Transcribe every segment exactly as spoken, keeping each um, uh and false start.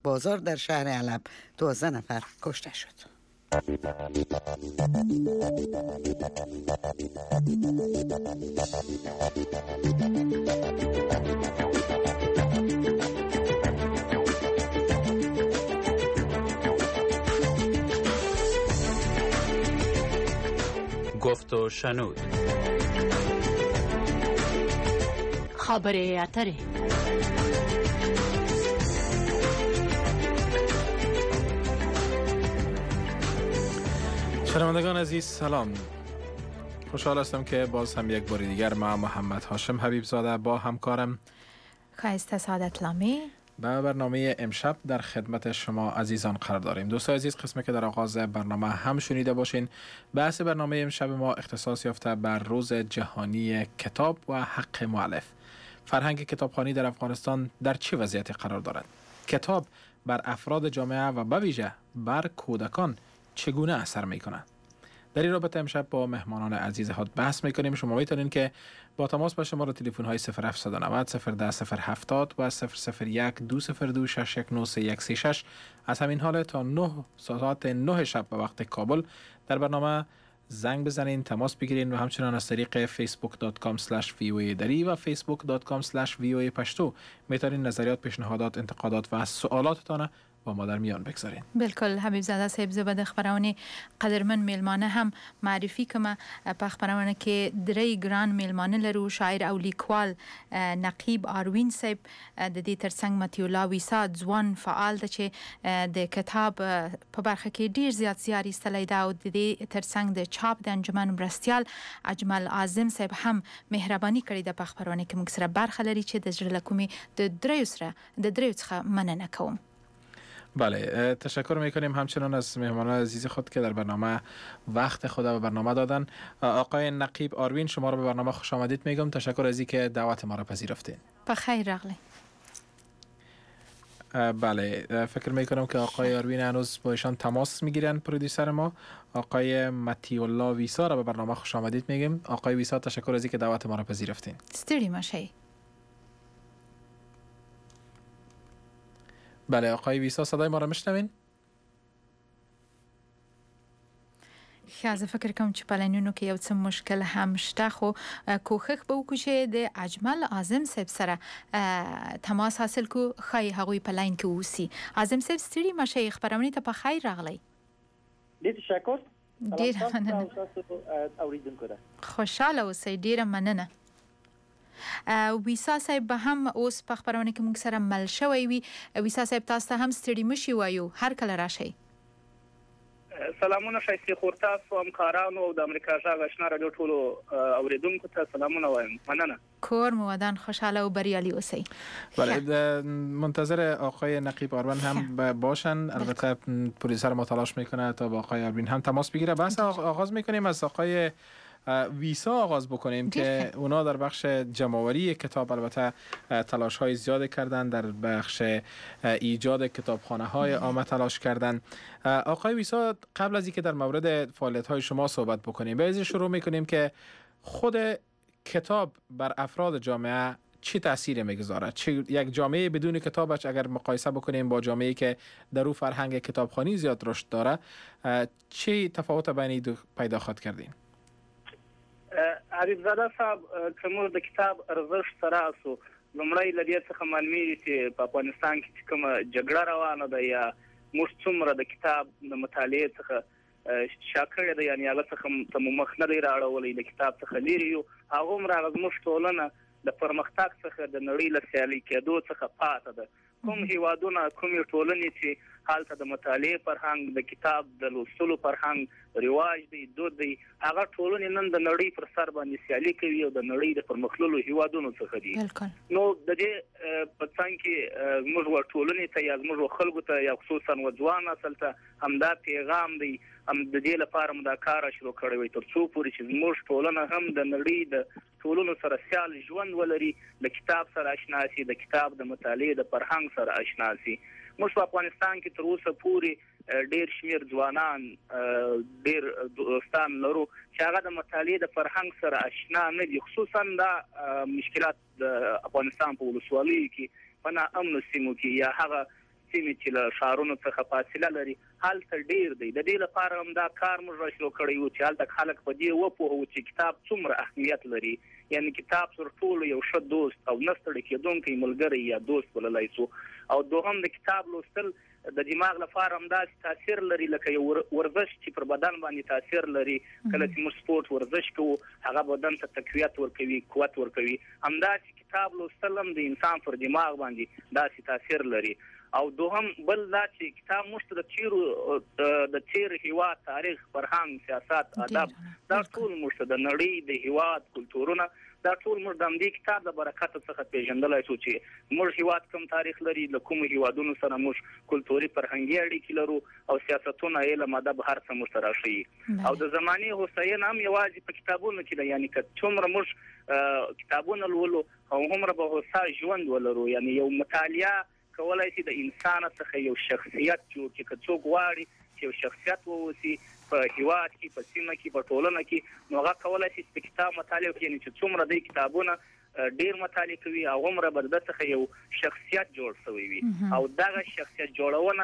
بازار در شهر علب دوازده نفر کشته شد. گفت و شنود. خبر اتره. شنوندگان عزیز سلام. خوشحال هستم که باز هم یک بار دیگر ما محمد هاشم حبیب زاده با همکارم خایسته سعادت لامی به برنامه امشب در خدمت شما عزیزان قرار داریم. دوستان عزیز، قسمی که در آغاز برنامه هم شنیده باشین، بحث برنامه امشب ما اختصاص یافته بر روز جهانی کتاب و حق مؤلف. فرهنگ کتابخوانی در افغانستان در چه وضعیتی قرار دارد؟ کتاب بر افراد جامعه و به ویژه بر کودکان چگونه اثر میکنه؟ در این رابطه امشب با مهمانان عزیز خود بحث میکنیم. شما میتونین که با تماس با شما را تلفن های صفر هفت نه صفر صفر ده صفر هفتاد و صفر صفر یک دو صفر دو شش یک نه سه یک سه شش از همین حال تا نه ساعت نه شب به وقت کابل در برنامه زنگ بزنین، تماس بگیرین و همچنان از طریق فیسبوک دات کام اسلش وی او ای دری و فیسبوک دات کام اسلش وی او ای پشتو میتونین نظریات، پیشنهادات، انتقادات و سوالاتتان با ما در میان بگذارین. بالکل حبیب زاده صاحب، زبد خبرونه قدرمن میلمانه هم معرفی کما په خبرونه کې درې ګران میلمانه لرو. شاعر او لیکوال نقیب آروین صاحب، د دې ترڅنګ متي الله ویسا ځوان فعال د چې د کتاب په برخه کې ډیر زیات زیار ایستلی دا، او د دې ترڅنګ د چاپ د انجمن مرستیال اجمل اعظم صاحب هم مهرباني کړې د په خبرونه کې موږ سره برخه لري چې د زړه له کومې د دریو سره د دریو څخه مننه کوم. بله، تشکر میکنیم همچنان از مهمانان عزیز خود که در برنامه وقت خود به برنامه دادن. آقای نقیب آروین، شما را به برنامه خوش آمدید میگم. تشکر از اینکه دعوت ما را پذیرفتین. بخیر راغلی. بله، فکر میکنم که آقای آروین هنوز با ایشان تماس میگیرن. پرودیوسر ما آقای متی الله ویسا را به برنامه خوش آمدید میگیم. آقای ویسا، تشکر از اینکه دعوت ما را پذیرفتین. ستړي مشئ. بله آقای ویسا، صدای ما را میشنوین؟ خیازه فکر کوم چې په لینونو کې یو څه مشکل هم شته، خو کوښښ به وکړو چې د اجمل اعظم صاحب سره تماس حاصل کو. خای هغوی په لاین کې اوسي. اعظم صاحب ستړي مشئ، خبرونه ته په خیر راغلی. ډیر تشکر. ډیر مننه. اوریدونکو ده. خوشاله اوسئ. ډیره مننه. ویسا صاحب به هم اوس په خبرونه کې موږ سره مل شوی وي. ویسا صاحب، تاسو ته هم ستړي مشي وایو، هر کله راشئ. سلامونه ښایستې خور، تاسو همکارانو او د امریکا غږ آشنا راډیو ټولو اوریدونکو ته سلامونه وایم. مننه. کور مو ودان، خوشحاله و بریالي اوسئ. بله، منتظر آقای نقیب آروین هم باشن. البته پرویسر ما تلاش میکنه تا با آقای آروین هم تماس بگیره. بحث آغاز میکنیم از آقای ویسا آغاز بکنیم که اونا در بخش جمع‌آوری کتاب البته تلاش های زیاد کردن، در بخش ایجاد کتابخانه های عامه تلاش کردن. آقای ویسا، قبل از اینکه در مورد فعالیت های شما صحبت بکنیم، به ازی شروع میکنیم که خود کتاب بر افراد جامعه چی تأثیر میگذاره؟ چه یک جامعه بدون کتابش اگر مقایسه بکنیم با جامعه‌ای که در او فرهنگ کتابخوانی زیاد رشد داره، چی تفاوت بین دو پیدا خواهد کردین؟ حبیب زاده صاحب، که موږ د کتاب ارزښت ته راسو، لومړی له دې څخه معلومیږي چې په افغانستان کې چې کومه جګړه روانه ده یا موږ څومره د کتاب د مطالعې څخه شا کړې ده، یعنې هغه څخه ته مو مخ نه دی راړولی، د کتاب څخه لرې یو. هغومره زموږ ټولنه د پرمختګ څخه د نړۍ له سیالي کېدو څخه پاتې ده. کوم هیوادونه، کومې ټولنې چې هلته د مطالعې فرهنګ، د کتاب د لوستلو فرهنګ رواج دی، دود دی، هغه ټولنې نن د نړۍ پر سر باندې سیالي کوي او د نړۍ د پرمختللو هیوادونو څخه دي. نو د دې په څنګ کې زموږ ټولنې ته یا زموږ خلکو ته یا خصوصا ځوان نسل ته همدا پیغام دی، هم د دې لپاره مو دا کار شروع کړی وي تر څو پورې چې زموږ ټولنه هم د نړۍ د ټولنو سره سیال ژوند ولري، د کتاب سره اشنا شي، د کتاب د مطالعې د فرهنګ سره اشنا شي. موږ په افغانستان کې تر اوسه پورې ډېر شمېر ځوانان، ډېر دوستان لرو چې هغه د مطالعې د فرهنګ سره اشنا نه دي. خصوصا دا مشکلات د افغانستان په ولسوالیو کې، په ناامنو سیمو کې یا هغه سیمې چې له ښارونو څخه فاصله لري هلته ډیر دی. د دې لپاره هم دا کار موږ را شروع کړی وو چې هلته خلک په دې وپوهوو چې کتاب څومره اهمیت لري. یعنې کتاب تر ټولو یو ښه دوست او نه ستړی کېدونکی ملګری یا دوست بللی شو. او دوهم د کتاب لوستل د دماغ لپاره هم داسې تاثیر لري لکه یو ورزش چې پر بدن باندې تاثیر لري. کله چې موږ سپورټ ورزش کوو هغه بدن ته تقویت ورکوي، قوت ورکوي. همداسې کتاب لوستل هم د انسان پر دماغ باندې داسې تاثیر لري. او دوهم بل دا چې کتاب موږ ته د تیرو د تیر هیواد تاریخ، فرهنګ، سیاست، ادب دا ټول موږ ته د نړۍ د هیواد کلتورونه دا ټول موږ د همدې کتاب د برکت څخه پیژندلای شو چې موږ هیواد کوم تاریخ لري، له کومو هیوادونو سره موږ کلتوري فرهنګي اړیکې لرو او سیاستونه، علم، ادب هر څه موږ سره ښیي. او د زمانې هوساینه هم یوازې په کتابونو کې ده. یعنې که څومره موږ کتابونه لولو هغومره به هوسا ژوند ولرو. یعنې یو مطالعه کولای شي د انسان څخه یو شخصیت جوړ کړي. که څوک غواړي چې یو شخصیت واوسي په هیواد کې، په سیمه کې، په ټولنه کې، نو هغه کولای شي چې کتاب مطالعه وکړي. یعنې چې څومره دی کتابونه ډیر مطالعه کوي هغومره به د څخه یو شخصیت جوړ شوی وي. او دغه شخصیت جوړونه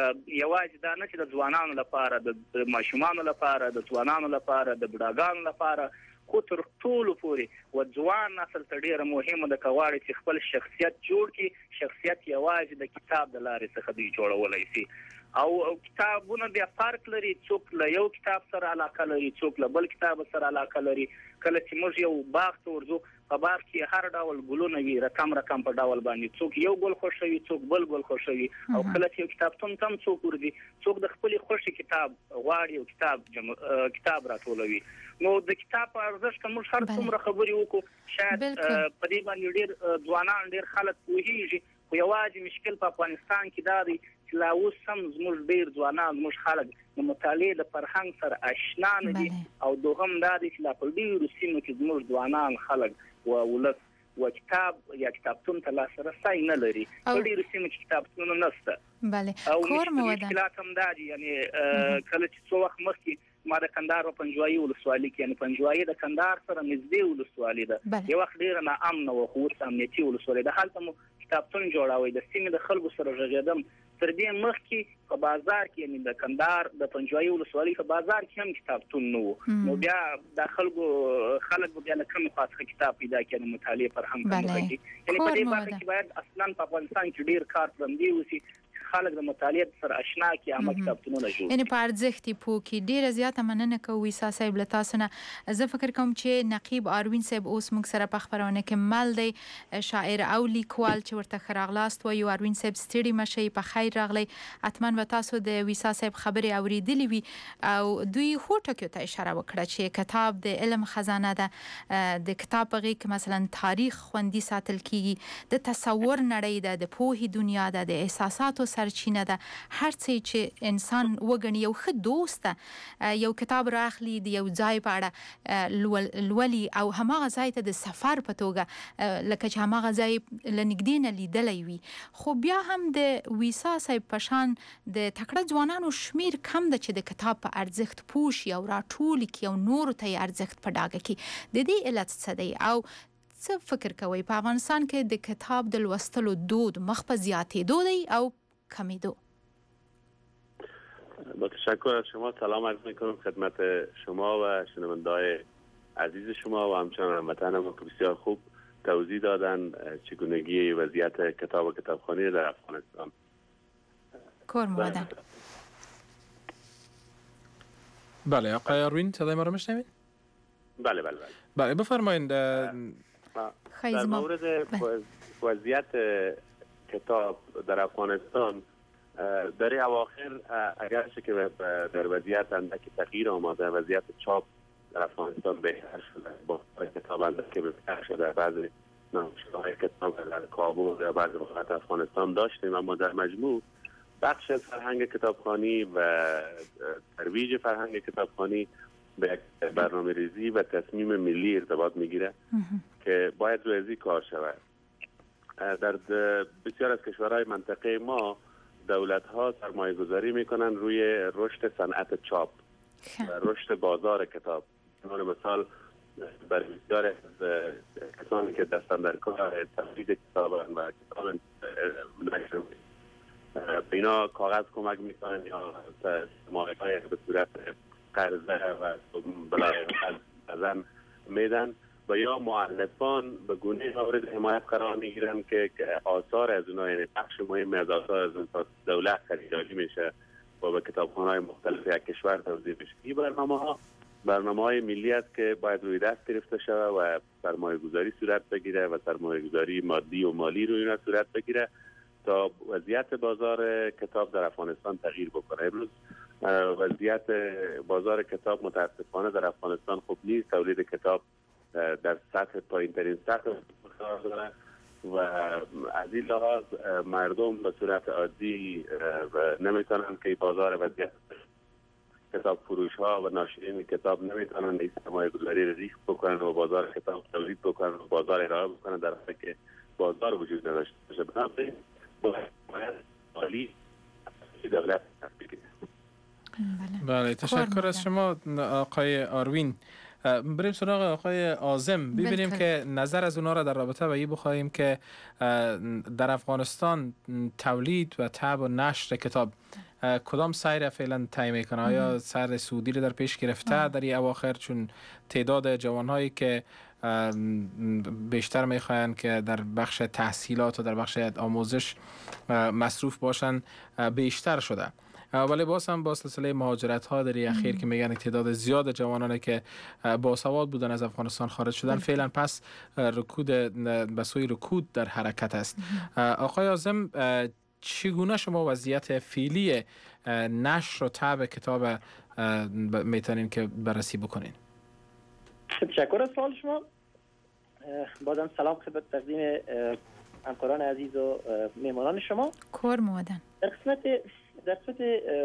یوازې دا نه چې د ځوانانو لپاره، د ماشومانو لپاره، د ځوانانو لپاره، د بوډاګانو لپاره، خو تر ټولو پورې و ځوان نسل ته ډیره مهمه ده که غواړي چې خپل شخصیت جوړ کړي. شخصیت یوازې د کتاب د لارې څخه دوی جوړولی شي. او کتابونه بیا فرق لري. څوک له یو کتاب سره علاقه لري، څوک له بل کتاب سره علاقه لري. کله چې موږ یو باغ ته ورځو په باغ کې هر ډول ګلونه وي، رقم رقم په ډول باندې. څوک یو ګل خوښوي، څوک بل ګل خوښوي. او کله چې یو کتابتون ته هم څوک ورځي، څوک د خپلې خوښې کتاب غواړي او کتاب جمع... کتاب راټولوي. نو د کتاب په ارزښت که موږ هر څومره خبرې وکړو شاید په دې باندې ډېر ځوانان، ډېر خلک پوهېږي. خو یوازې مشکل په افغانستان کې دا دی چې لا اوس هم زموږ ډېر ځوانان، زموږ خلک د مطالعې د فرهنګ سره اشنا نه دي. او دوهم دا دی چې لا په ډېرو سیمو کې زموږ ځوانان، خلک و ولس و کتاب یا کتابتون ته لاسرسی نه لري. په ډېرو سیمو کې کتابتونونه نشته. او مشکلات هم دا دي. یعنې کله چې څو وخت مخکې ما د کندهار په پنجوایي ولسوالۍ کې، یعنې پنجوایي د کندهار سره نږدې ولسوالۍ ده، یو وخت ډېره ناامنه وه، خو اوس امنیتي ولسوالۍ ده. هلته مو کتابتون جوړاوی، د سیمې د خلکو سره غږېدم. تر دې مخکې په بازار کې، یعنې د کندهار د پنجوایي ولسوالۍ په بازار کې هم کتابتون نه و. نو بیا د خلکو خلک به بیا له کومې خوا څخه کتاب پیدا کړي، د مطالعې فرهنګ په مخه کې. یعنې په دې برخه کې باید اصلا په افغانستان کې ډېر کار پرمدي وسي، خلک د مطالعې سره اشنا کړي، عامه کتابتونونه جوړ کړي. یعنې په ارزښت یې پوه کړي. ډېره زیاته مننه کوو عیسی صاحب له تاسو نه. زه فکر کوم چې نقیب آروین صاحب اوس موږ سره په خپرونه کې مل دی، شاعر او لیکوال چې ورته ښه راغلاست وایو. آروین صاحب ستړي مه شئ، په خیر راغلی. حتما به تاسو د عیسی صاحب خبرې اورېدلې وي او دوی ښو ټکیو ته اشاره وکړه چې کتاب د علم خزانه ده. د کتاب په غېږ کې مثلا تاریخ خوندي ساتل کیږي، د تصور نړۍ ده، د پوهې دنیا ده، د احساساتو سرچینه ده. هر څه چې انسان وګڼي یو ښه دوست ده. یو کتاب راخلي د یو ځای په اړه لولي او هماغه ځای ته د سفر په توګه لکه چې هماغه ځای له نږدې نه لیدلی وي. خو بیا هم د عیسی صاحب په شان د تکړه ځوانانو شمیر کم ده چې د کتاب په ارزښت پوه شي او راټول کړي او نورو ته یې ارزښت په ډاګه کړي. د دې علت څه دی او څه فکر کوئ په افغانستان کې د کتاب د لوستلو دود مخ په زیاتېدو دی او کمیدو؟ با تشکر از شما سلام عرض میکنم خدمت شما و شنونده‌های عزیز شما و همچنان هموطنان که بسیار خوب توضیح دادن چگونگی وضعیت کتاب و کتابخوانی در افغانستان. کار مودن. بله آقای آروین صدای ما رو میشنوید؟ بله بله بله. بله بفرمایید. در مورد وضعیت کتاب در افغانستان در اواخر اگرچه که در وضعیت اندکی تغییر آمده، وضعیت چاپ در افغانستان بهتر شده، با کتاب اندکی بهتر شده، بعضی نمایشگاه‌های کتاب در کابل یا بعضی وقت افغانستان داشتیم، اما در مجموع بخش از فرهنگ کتابخوانی و ترویج فرهنگ کتابخوانی به یک برنامه ریزی و تصمیم ملی ارتباط میگیره که باید روی ازی کار شود. در بسیار از کشورهای منطقه ما دولت‌ها سرمایه گذاری میکنن روی رشد صنعت چاپ و رشد بازار کتاب. به مثال برای بسیار از کسانی که دستن در کار تولید کتاب و کتاب نشر به اینا کاغذ کمک میکنن یا سرمایه های به صورت قرضه و بلازن میدن و یا مؤلفان به گونه مورد حمایت قرار میگیرن که آثار از اونها، یعنی بخش مهم از آثار از اون دولت خریداری میشه و به کتابخانه های مختلف یک کشور توزیع میشه. این برنامه ها برنامه های ملی است که باید روی دست گرفته شود و سرمایه گذاری صورت بگیره و سرمایه گذاری مادی و مالی روی اینا صورت بگیره تا وضعیت بازار کتاب در افغانستان تغییر بکنه. امروز وضعیت بازار کتاب متاسفانه در افغانستان خوب نیست. تولید کتاب در سطح پایین‌ترین سطح قرار داره و از این لحاظ مردم به صورت عادی نمیتونن که بازار وضعیت کتاب فروش ها و ناشرین کتاب نمیتونن این سرمایه گذاری رو ریخت بکنن و بازار کتاب تولید بکنن و بازار ارائه بکنن در حالی که بازار وجود نداشته باشه. بنابراین باید عالی دولت بگیره. بله، تشکر از شما آقای آروین. بریم سراغ آقای عازم ببینیم که نظر از اونا را در رابطه و این بخواهیم که در افغانستان تولید و طبع و نشر کتاب کدام سیر فعلا طی میکنه؟ آیا سیر سعودی رو در پیش گرفته در این اواخر، چون تعداد جوانهایی که بیشتر میخواین که در بخش تحصیلات و در بخش آموزش مصروف باشن بیشتر شده، ولی باز هم با سلسله مهاجرت ها در اخیر که میگن تعداد زیاد جوانانی که باسواد بودن از افغانستان خارج شدن، فعلا پس رکود به سوی رکود در حرکت است. آقای عازم، چگونه شما وضعیت فعلی نشر و طبع کتاب میتونین که بررسی بکنین؟ تشکر از سوال شما. بازم سلام خدمت تقدیم همکاران عزیز و مهمانان شما. کور مودن در قسمت در قسمت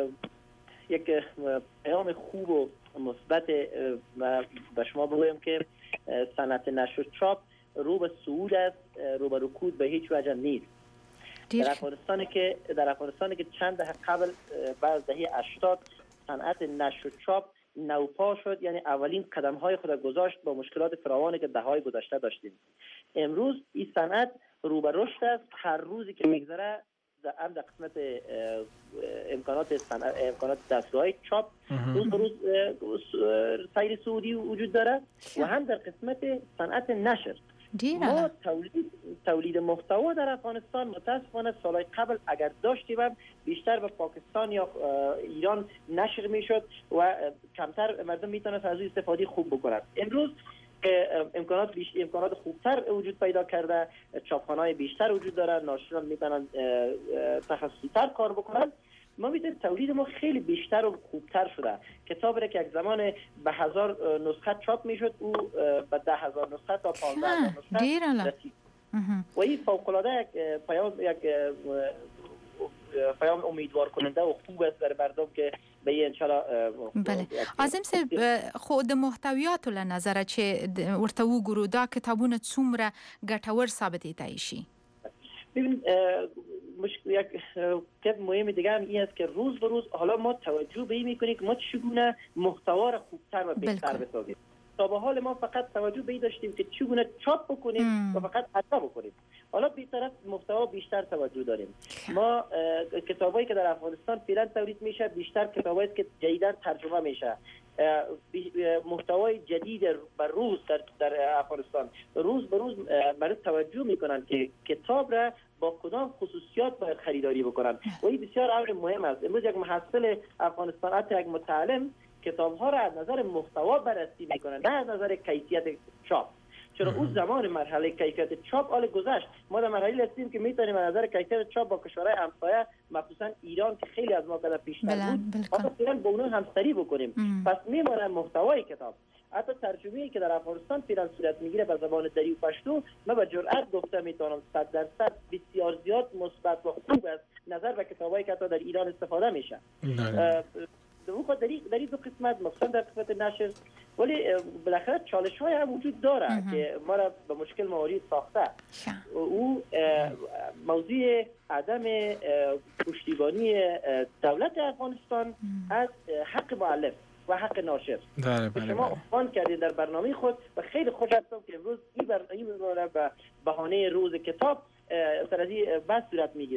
یک پیام خوب و مثبت به شما بگویم که صنعت نشر و چاپ رو به صعود است، رو به رکود به هیچ وجه نیست. در افغانستان که در افغانستان که چند دهه قبل بعد دهه هشتاد صنعت نشر و چاپ نوپا شد، یعنی اولین قدم های خود گذاشت با مشکلات فراوانی که دههای گذشته داشتیم. امروز این صنعت رو به رشد است. هر روزی که میگذره هم در قسمت امکانات صنعت، امکانات دستگاه چاپ روز به روز سیر سعودی وجود داره و هم در قسمت صنعت نشر. ما تولید تولید محتوا در افغانستان متاسفانه سالهای قبل اگر داشتیم بیشتر به پاکستان یا ایران نشر میشد و کمتر مردم میتونست از استفاده خوب بکنند. امروز امکانات بیش... امکانات خوبتر وجود پیدا کرده، چاپخانه‌های بیشتر وجود داره، ناشران میتونن تخصصی‌تر کار بکنن. ما میدونیم تولید ما خیلی بیشتر و خوبتر شده. کتابی را که یک زمان به هزار نسخه چاپ میشد او به ده هزار نسخه تا پانزده هزار نسخه رسید و این فوق‌العاده یک پیام یک پیام امیدوار کننده و خوب است برای مردم که به این انشالله. بله. عازم صاحب، خود محتویات له نظر چې ورته وګورو دا کتابونه څومره ګټور ثابتېدای شي؟ ببین مشکل یک کتاب مهم دیگه هم این است که روز به روز حالا ما توجه به این میکنیم که ما چگونه محتوا را خوبتر و بهتر بسازیم. تا به حال ما فقط توجه به این داشتیم که چگونه چاپ بکنیم ام. و فقط عطا بکنیم. حالا بی طرف محتوا بیشتر توجه داریم. ما کتابایی که در افغانستان فعلا تولید میشه بیشتر کتابایی است که جدیداً ترجمه میشه. محتوای جدید بر روز در, در افغانستان روز به روز برای توجه میکنن که کتاب را با کدام خصوصیات باید خریداری بکنن و این بسیار امر مهم است. امروز یک محصل افغانستان، حتی یک متعلم، کتاب ها را از نظر محتوا بررسی میکنن، نه از نظر کیفیت چاپ. چرا اون زمان مرحله کیفیت چاپ آل گذشت. ما در مرحله هستیم که میتونیم از نظر کیفیت چاپ با کشورهای همسایه، مخصوصا ایران که خیلی از ما قدر پیشتر بود، حالا فعلا با اونها همسری بکنیم. ام. پس میمونه محتوای کتاب. حتی ترجمه‌ای که در افغانستان فعلا صورت میگیره به زبان دری و پشتو، من با جرئت گفته میتونم صد درصد بسیار زیاد مثبت و خوب است نظر به کتابایی که در ایران استفاده میشه. دو خود دری دری دو قسمت، مثلا در قسمت نشر، ولی بالاخره چالش های هم وجود داره اه. که ما را به مشکل مواری ساخته. او موضوع عدم پشتیبانی دولت افغانستان از حق مؤلف و حق ناشر. شما عنوان کردید در برنامه خود و خیلی خوش هستم که امروز این برنامه به بهانه روز کتاب سر از این بحث صورت میگیره.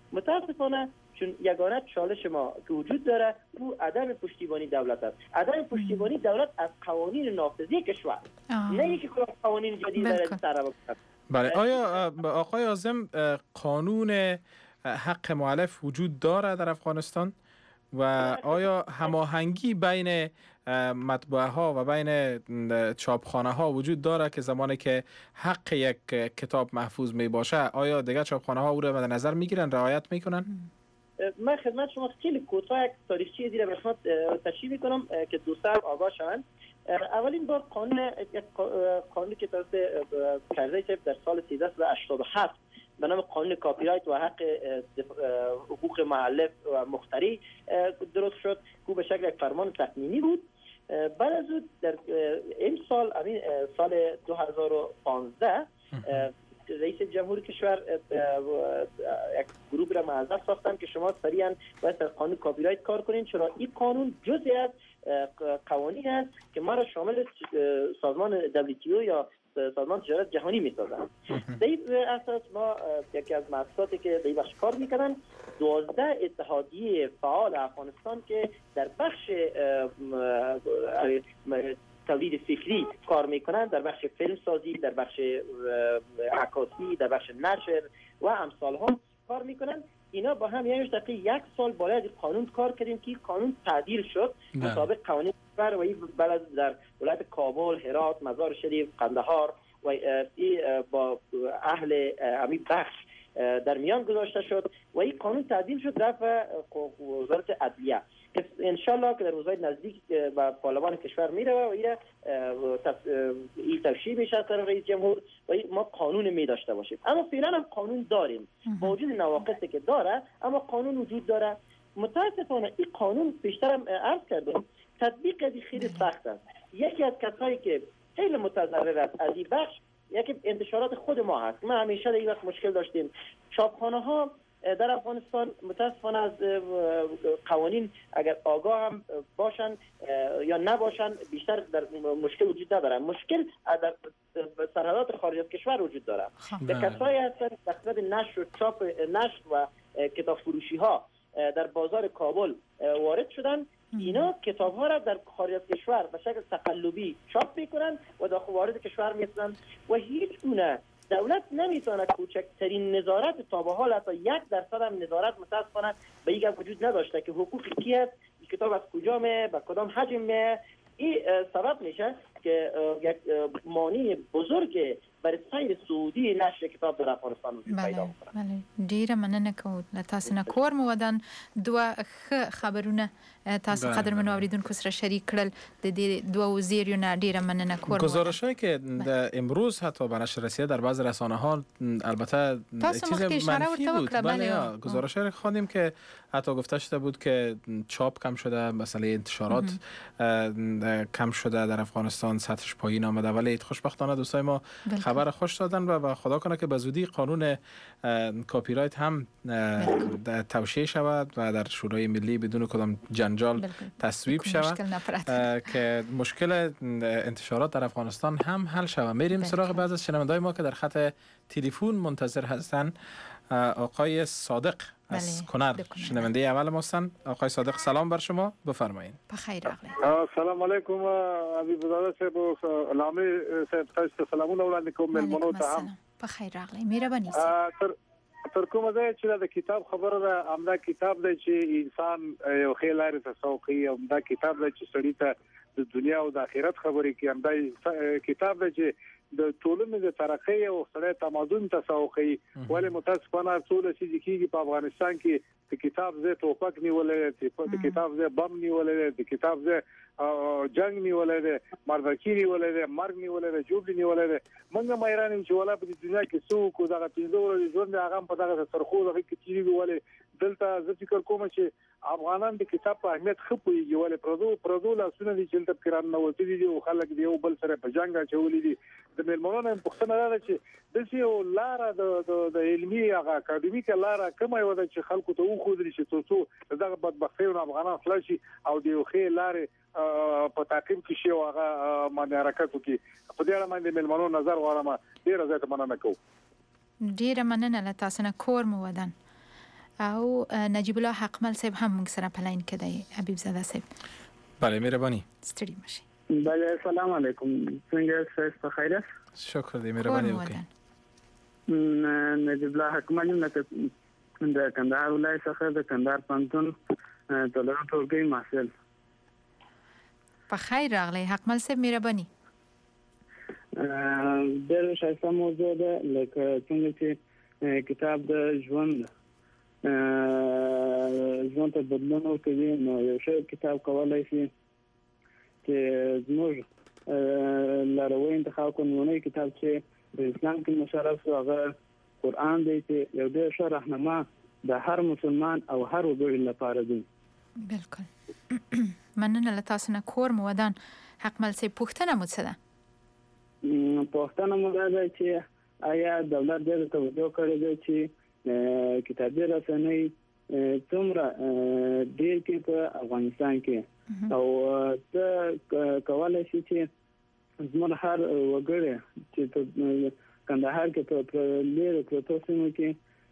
متاسفانه چون یگانه چالش ما که وجود داره او عدم پشتیبانی دولت است. عدم پشتیبانی دولت از قوانین نافذی کشور، نه اینکه قوانین جدید داره طرح بکنه. بله، آیا آقای عازم قانون حق مؤلف وجود داره در افغانستان و آیا هماهنگی بین مطبوعه ها و بین چاپخانه ها وجود داره که زمانی که حق یک کتاب محفوظ می باشه آیا دیگر چاپخانه ها او را مد نظر میگیرن، رعایت میکنن؟ من خدمت شما خیلی کوتاه یک تاریخچه دیره به شما تشریح میکنم که دوستان آگاه شوند. اولین بار قانون قانونی که توسط کرزی صاحب در سال سیزده صد و هشتاد و هفت به نام قانون کاپی رایت و حق حقوق مؤلف و مخترع درست شد که به شکل یک فرمان تقنینی بود. بعد از اون در این سال همین سال دو هزار و پانزده رئیس جمهور کشور یک گروه را معذب ساختن که شما سریعا باید در قانون کاپی رایت کار کنین، چرا این قانون جزئی از قوانین است که ما را شامل سازمان دبلیو تی او یا سازمان تجارت جهانی می‌سازند. در این اساس ما یکی از مؤسساتی که در این بخش کار می‌کنن دوازده اتحادیه فعال افغانستان که در بخش تولید فکری کار میکنند، در بخش فیلم سازی، در بخش عکاسی، در بخش نشر و امثال هم کار میکنند. اینا با هم یعنی دقیقه یک سال بالای قانون کار کردیم که قانون تعدیل شد مطابق قوانین کشور و این بلد در ولایت کابل، هرات، مزار شریف، قندهار و با اهل همین بخش در میان گذاشته شد و این قانون تعدیل شد رفت وزارت عدلیه که انشالله که در روزهای نزدیک به پارلمان کشور میره و این توشیح میشه از طرف رئیس جمهور و ما قانون می داشته باشیم. اما فعلا هم قانون داریم با وجود نواقصی که داره، اما قانون وجود داره. متاسفانه این قانون بیشترم عرض کردم تطبیق از خیلی سخت است. یکی از کسایی که خیلی متضرر است از این بخش یکی انتشارات خود ما هست. ما همیشه در این وقت مشکل داشتیم. چاپخانه ها در افغانستان متاسفانه از قوانین اگر آگاه هم باشن یا نباشن بیشتر در مشکل وجود ندارن. مشکل در سرحدات خارج از کشور وجود داره. به کسایی هستن در نشر و چاپ نشر و کتاب فروشی ها در بازار کابل وارد شدن. اینا کتاب ها را در خارج از کشور به شکل تقلبی چاپ میکنن و داخل وارد کشور میکنن و هیچ گونه دولت نمیتونه کوچکترین نظارت تا به حال حتی یک درصد هم نظارت متاسفانه به این وجود نداشته که حقوق کی است، این کتاب از کجا میه، به کدام حجم میه. این سبب میشه که یک مانع بزرگ برای سیر سعودی نشر کتاب در افغانستان وجود پیدا میکنه. بله، ډیره مننه کوم تاسو نه کور مو ودان دوه خبرونه تاسو قدرمنو اوریدونکو سره شریک کړل. د دې دوه وزیرو نه ډیره مننه کور. گزارشایی که امروز حتی به نشر رسیده در بعض رسانه ها البته چیز منفی بود. بله، گزارشایی خواندیم که حتی گفته شده بود که چاپ کم شده، مسئله انتشارات کم شده در افغانستان، سطحش پایین آمده، ولی خوشبختانه دوستای ما خبر خوش دادن و خدا کنه که به زودی قانون کاپی رایت هم توشیح شود و در شورای ملی بدون کدام جنجال تصویب شود که مشکل انتشارات در افغانستان هم حل شود. میریم سراغ بعضی از شنونده‌های ما که در خط تلفن منتظر هستن. آقای صادق از کنر شنونده اول ما هستند. آقای صادق سلام بر شما، بفرمایید. بخیر راغلی. سلام علیکم حبیب زاده صاحب و لامی صاحب، تاسو سلامونه وړاندې کوم ملمنو ته هم. بخیر راغلی، مهرباني. تر تر کومه ځای چې د کتاب خبره ده، همدا کتاب دی چې انسان یو ښه لارې ته سوقي، همدا کتاب دی چې سړی ته د دنیا او د آخرت خبرې کوي، همدا کتاب دی چې د ټولنې د ترقۍ او سره تمدن ته سوقي. ولې متاسفانه ټول چې کیږي په افغانستان کې د کتاب زه ټوپک نیولې، د کتاب زه بم نیولې، د کتاب زه جنگ نیولې، مردکی نیولې، مرګ نیولې، جوړ نیولې. موږ مې ایران چې ولا په دنیا کې څوک دغه پنځه ورځې ژوند هغه په دغه سرخو دغه کې چیرې ولې دلته زه فکر کوم چې افغانان د کتاب په اهمیت خپويږي. ولې پردو پردو لاسونه دي چې تل کران نو وتی دي او خلک دی یو بل سره په جنگ اچولې دي. د ملمنونو په څنګه راځي چې د یو لار د د علمي هغه اکاډمیک لار کومه یو د چې خلکو ته وخودري چې تاسو دغه بدبختیونه افغانان خلاصي او د یو خې لارې په تعقیب کې شی هغه باندې حرکت وکړي. په دې اړه باندې ملمنو نظر غواړم. ډیره زیاته مننه کوم. ډیره مننه له تاسو نه کور مو ودان. او نجیب الله حقمل صاحب هم موږ سره په لاین کې دی. حبیب زاده صاحب بله مهرباني. ستړي مشي. بله سلام علیکم. څنګه تاسو په خیر یاست؟ شکر دې مهرباني وکړئ. نجیب الله حقمل یم د کندهار ولایت څخه د کندهار پوهنتون څلورم ټولګي محصل. په خیر راغلی حقمل صاحب مهرباني. ډېر ښایسته موضوع ده لکه څنګه چې کتاب د ژوند ژوند ته بدلون ورکوي، نو یو ښه کتاب کولی شي چې زموږ لاروی انتخاب کړو. نوموړی کتاب چې د اسلام کې مشرف شو هغه قرآن دی چې یو ډېر ښه راهنما د هر مسلمان او هر وګړي لپاره دی. بالکل مننه له تاسو نه. کور مو ودان. حقمل صاحب پوښتنه مو څه ده؟ پوښتنه مو دا ده چې آیا دولت ډېر توجه کړې ده چې کتابي رسنۍ څومره ډېر کې په افغانستان کې او ته کولای شي چې زموږ هر وګړی چې کندهار کې په لرې پروتو سیمو کې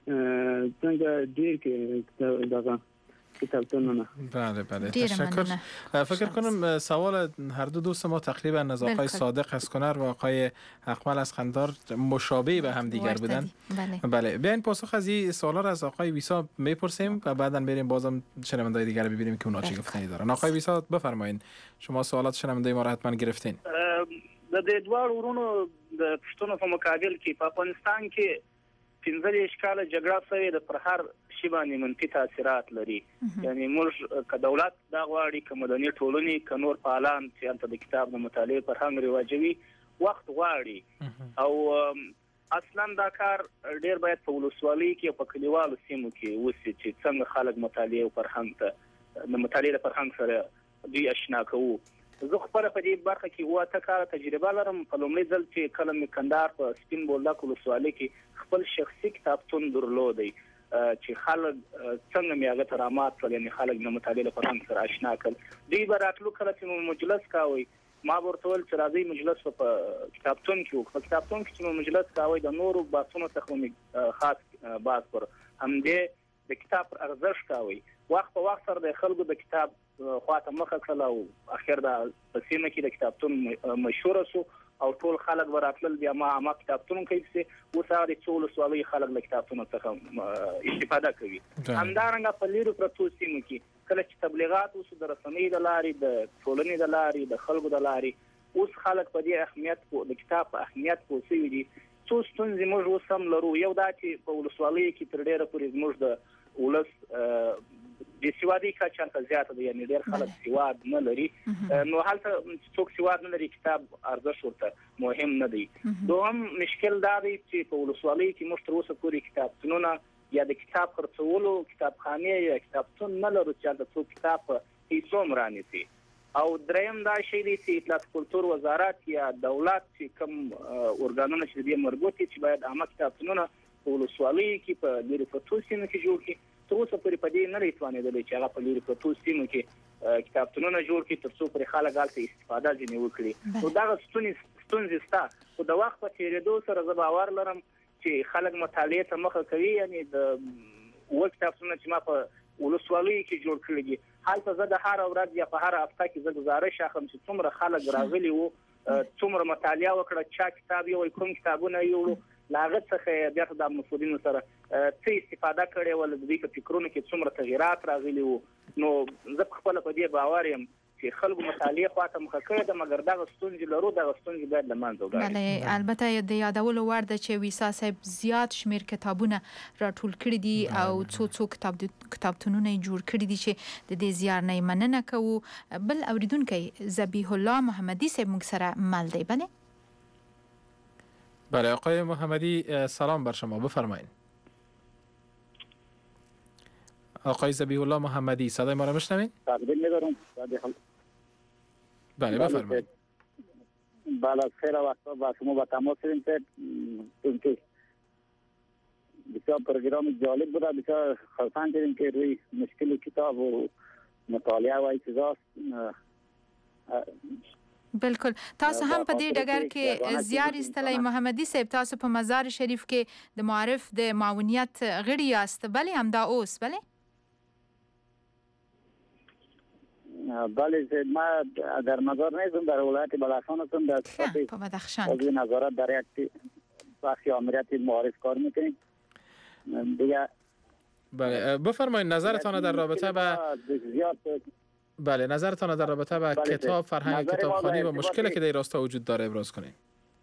څنګه ډېر کې دغه کتابتونونه. بله بله تشکر. فکر کنم سوال هر دو دوست ما تقریبا از آقای صادق اسکنر و آقای حقمل اسکندر مشابه به هم دیگر بودن. بله بله بیاین پاسخ از این سوالا را از آقای ویسا میپرسیم و بعدا بریم بازم شنوندای دیگر ببینیم که اونا چی گفتنی دارن. آقای ویسا بفرمایید، شما سوالات شنوندای ما را حتما گرفتین. د دې دوه ورونو د پښتون په مقابل کې په افغانستان کې پنځه کاله جګړه شوې ده، پر هر شی باندې منفي تاثیرات لري. یعنی موږ که دولت دا غواړي که مدني ټولنې که نور فعالان چې هلته د کتاب د مطالعې فرهنګ رواجوي وخت غواړي او اصلا دا کار ډېر باید په ولسوالۍ کې او په کلیوالو سیمو کې وشي چې څنګه خلک مطالعې او فرهنګ ته د مطالعې د فرهنګ سره دوی اشنا کوو. زه خپله په دې برخه کې اوه اته کاله تجربه لرم. په لومړي ځل چې کله مې کندهار په سپین بولدک ولسوالۍ کې خپل شخصي کتابتون درلودی چې خلک څنګه مې هغه ته رامات کړل، یعنې خلک د مطالعې له فرهنګ سره اشنا کړل. دوی به راتلو کله چې مو مجلس کوئ ما به ورته ویل چې راځئ مجلس په کتابتون کې وکړو. په کتابتون کې چې مو مجلس کوئ د نورو بحثونو څخه مې خاص بحث پر همدې د کتاب پر ارزښت کوئ. وخت په وخت سره د خلکو د کتاب خواته مخه کړل او اخر د په سیمه کې د کتابتون مشهوره شو او ټول خلک به راتلل. بیا ما عامه کتابتون کوي چې اوس هغه د څو ولسوالۍ خلک له کتابتونو څخه استفاده کوي. همدارنګه په لیرو پرتو سیمو کې کله چې تبلیغات وشو د رسنۍ د لارې د ټولنې د لارې د خلکو د لارې اوس خلک په دې اهمیت د کتاب په اهمیت پوه شوي دي. څو ستونزې موږ اوس هم لرو. یو دا چې په ولسوالیو کې تر ډېره پورې زموږ د ولس د سوادي کچه هلته زیاته ده، یعنې ډېر خلک سواد نه لري. نو هلته څوک سواد نه لري کتاب ارزښت ورته مهم نه دی. دوهم مشکل دا دی چې په ولسوالیو کې موږ تر اوسه پورې کتابتونونه یا د کتاب خرڅولو کتابخانې یا کتابتون نه لرو چې هلته څوک کتاب په پیسو هم رانیسي. او دریم دا شی دی چې اطلاعات کلتور وزارت یا دولت چې کوم ارګانونه چې دې مربوط دي چې باید عامه کتابتونونه په ولسوالیو کې په لرې پرتو سیمو کې جوړ کړي. تر اوسه پورې په دې نه دی توانېدلی چې هغه په لرې پرتو سیمو کې کتابتونونه جوړ کړي تر څو پورې خلک هلته استفاده ځینې وکړي. نو دغه ستونزې شته، خو د وخت په تېرېدو سره زه باور لرم چې خلک مطالعې ته مخه کوي. یعنې د اووه کتابتونونه چې ما په ولسوالیو کې جوړ کړي دي هلته زه د هره ورځ یا په هره هفته کې زه ګزارش اخلم چې څومره خلک راغلي وو، څومره مطالعه وکړه، چا کتاب یوړ، کوم کتابونه یوړو، له هغه څخه بیا د مسؤلینو سره څه استفاده کړې وه، د دوی په فکرونو کې څومره تغیرات راغلي وو. نو زه خپله په دې باور یم چې خلکو مطالعې خواته مخه کړې ده، مګر دغه ستونزې لرو، دغه ستونزې باید له منځه ولاړې. بله البته د یادولو وړ ده چې ویسا صاحب زیات شمیر کتابونه راټول کړي دي او څو څو کتاب کتابتونونه یې جوړ کړي دي چې د دې زیار نه یې مننه کوو. بل اوریدونکی ذبیح الله محمدي صاحب موږ سره مل دی. بله بله آقای محمدی سلام بر شما، بفرمایید. آقای ذبیح الله محمدی صدای ما را میشنوید؟ بله بفرمایید. بله خیر وقت با شما با تماس شدیم که بسیار پروگرام جالب بود، بسیار خرسند شدیم که روی مشکل کتاب و مطالعه و چیزاست بالکل. تاسو هم په دې ډګر کې زیار ایستلی محمدي صاحب، تاسو په مزار شریف کې د معارف د معاونیت غړي یاست، بلې همدا اوس؟ بلې بله ما در مزار نیستم، در ولایت بدخشان هستم، در په بدخشان از نظارت در یک بخش آمریت معارف کار میکنیم دیگه. بله بفرمایید نظرتان در رابطه با بله نظرتان در رابطه با بله کتاب فرهنگ کتابخوانی و مشکلی که در راستا وجود داره ابراز کنید.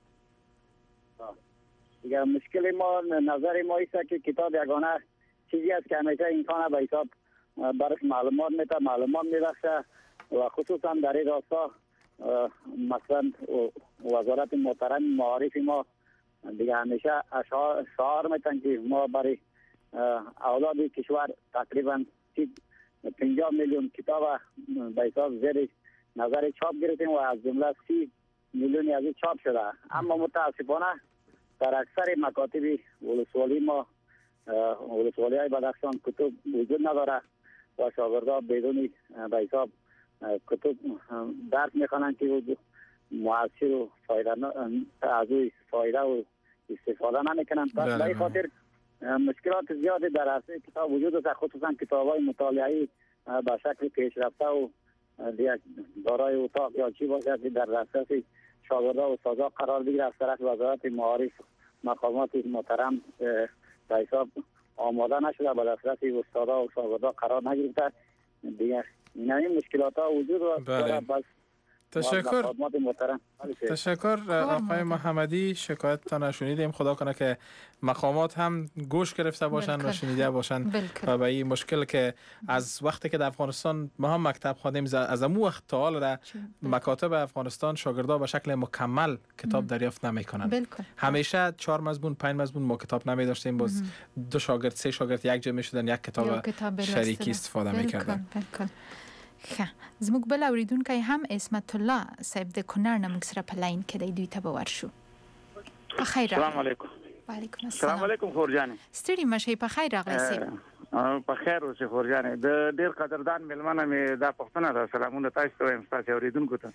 دیگه مشکل ما نظر ما است که کتاب یگانه چیزی است که همیشه انسان به حساب برای معلومات میده، معلومات میبخشه و خصوصا در این راستا مثلا وزارت محترم معارف ما دیگه همیشه اشعار شعار میتن که ما برای اولاد کشور تقریبا پنجاه میلیون کتاب به حساب زیر نظر چاپ گرفتیم و از جمله سی میلیون از چاپ شده. اما متاسفانه در اکثر مکاتب ولسوالی ما ولسوالی های بدخشان کتب وجود نداره و شاگردان بدون به حساب کتب درس میخوانند که مؤثر و فایده از فایده و استفاده نمیکنند. پس به خاطر مشکلات زیادی در عرصه کتاب وجود است، خصوصا کتاب‌های مطالعه‌ای به شکل پیشرفته و دارای اتاق یا چی باشد که در دسترس شاگردان و استادان قرار بگیرد از طرف وزارت معارف مقامات محترم به حساب آماده نشده، به دسترس استادان و شاگردان قرار نگرفته. دیگه این مشکلات ها وجود دارد. بس تشکر تشکر آقای محمدی، شکایتتان شنیدیم. خدا کنه که مقامات هم گوش گرفته باشن بلکل. و شنیده باشن و به این مشکل که از وقتی که در افغانستان ما هم مکتب خواندیم از امو وقت تا حال را مکاتب افغانستان شاگردا به شکل مکمل کتاب دریافت نمیکنن. همیشه چهار مضمون پنج مضمون ما کتاب نمی داشتیم، باز دو شاگرد سه شاگرد یک جمع شدن یک کتاب, کتاب شریکی استفاده میکردن. ښه زموږ بل اوریدونکی هم اسمت الله صاحب د کونړ نه موږ سره په لاین کې دی، دوی ته به ورشو. په خیر راغلی. السلام علیکم. وعلیکم السلام. السلام علیکم خورجانې. ستړي مشئ، په خیر راغلی صاحب. په خیر اوسئ خورجانې. د ډېر قدردان میلمنه مې دا پوښتنه ده. سلامونه تاسو ته وایم، ستاسو اوریدونکو ته.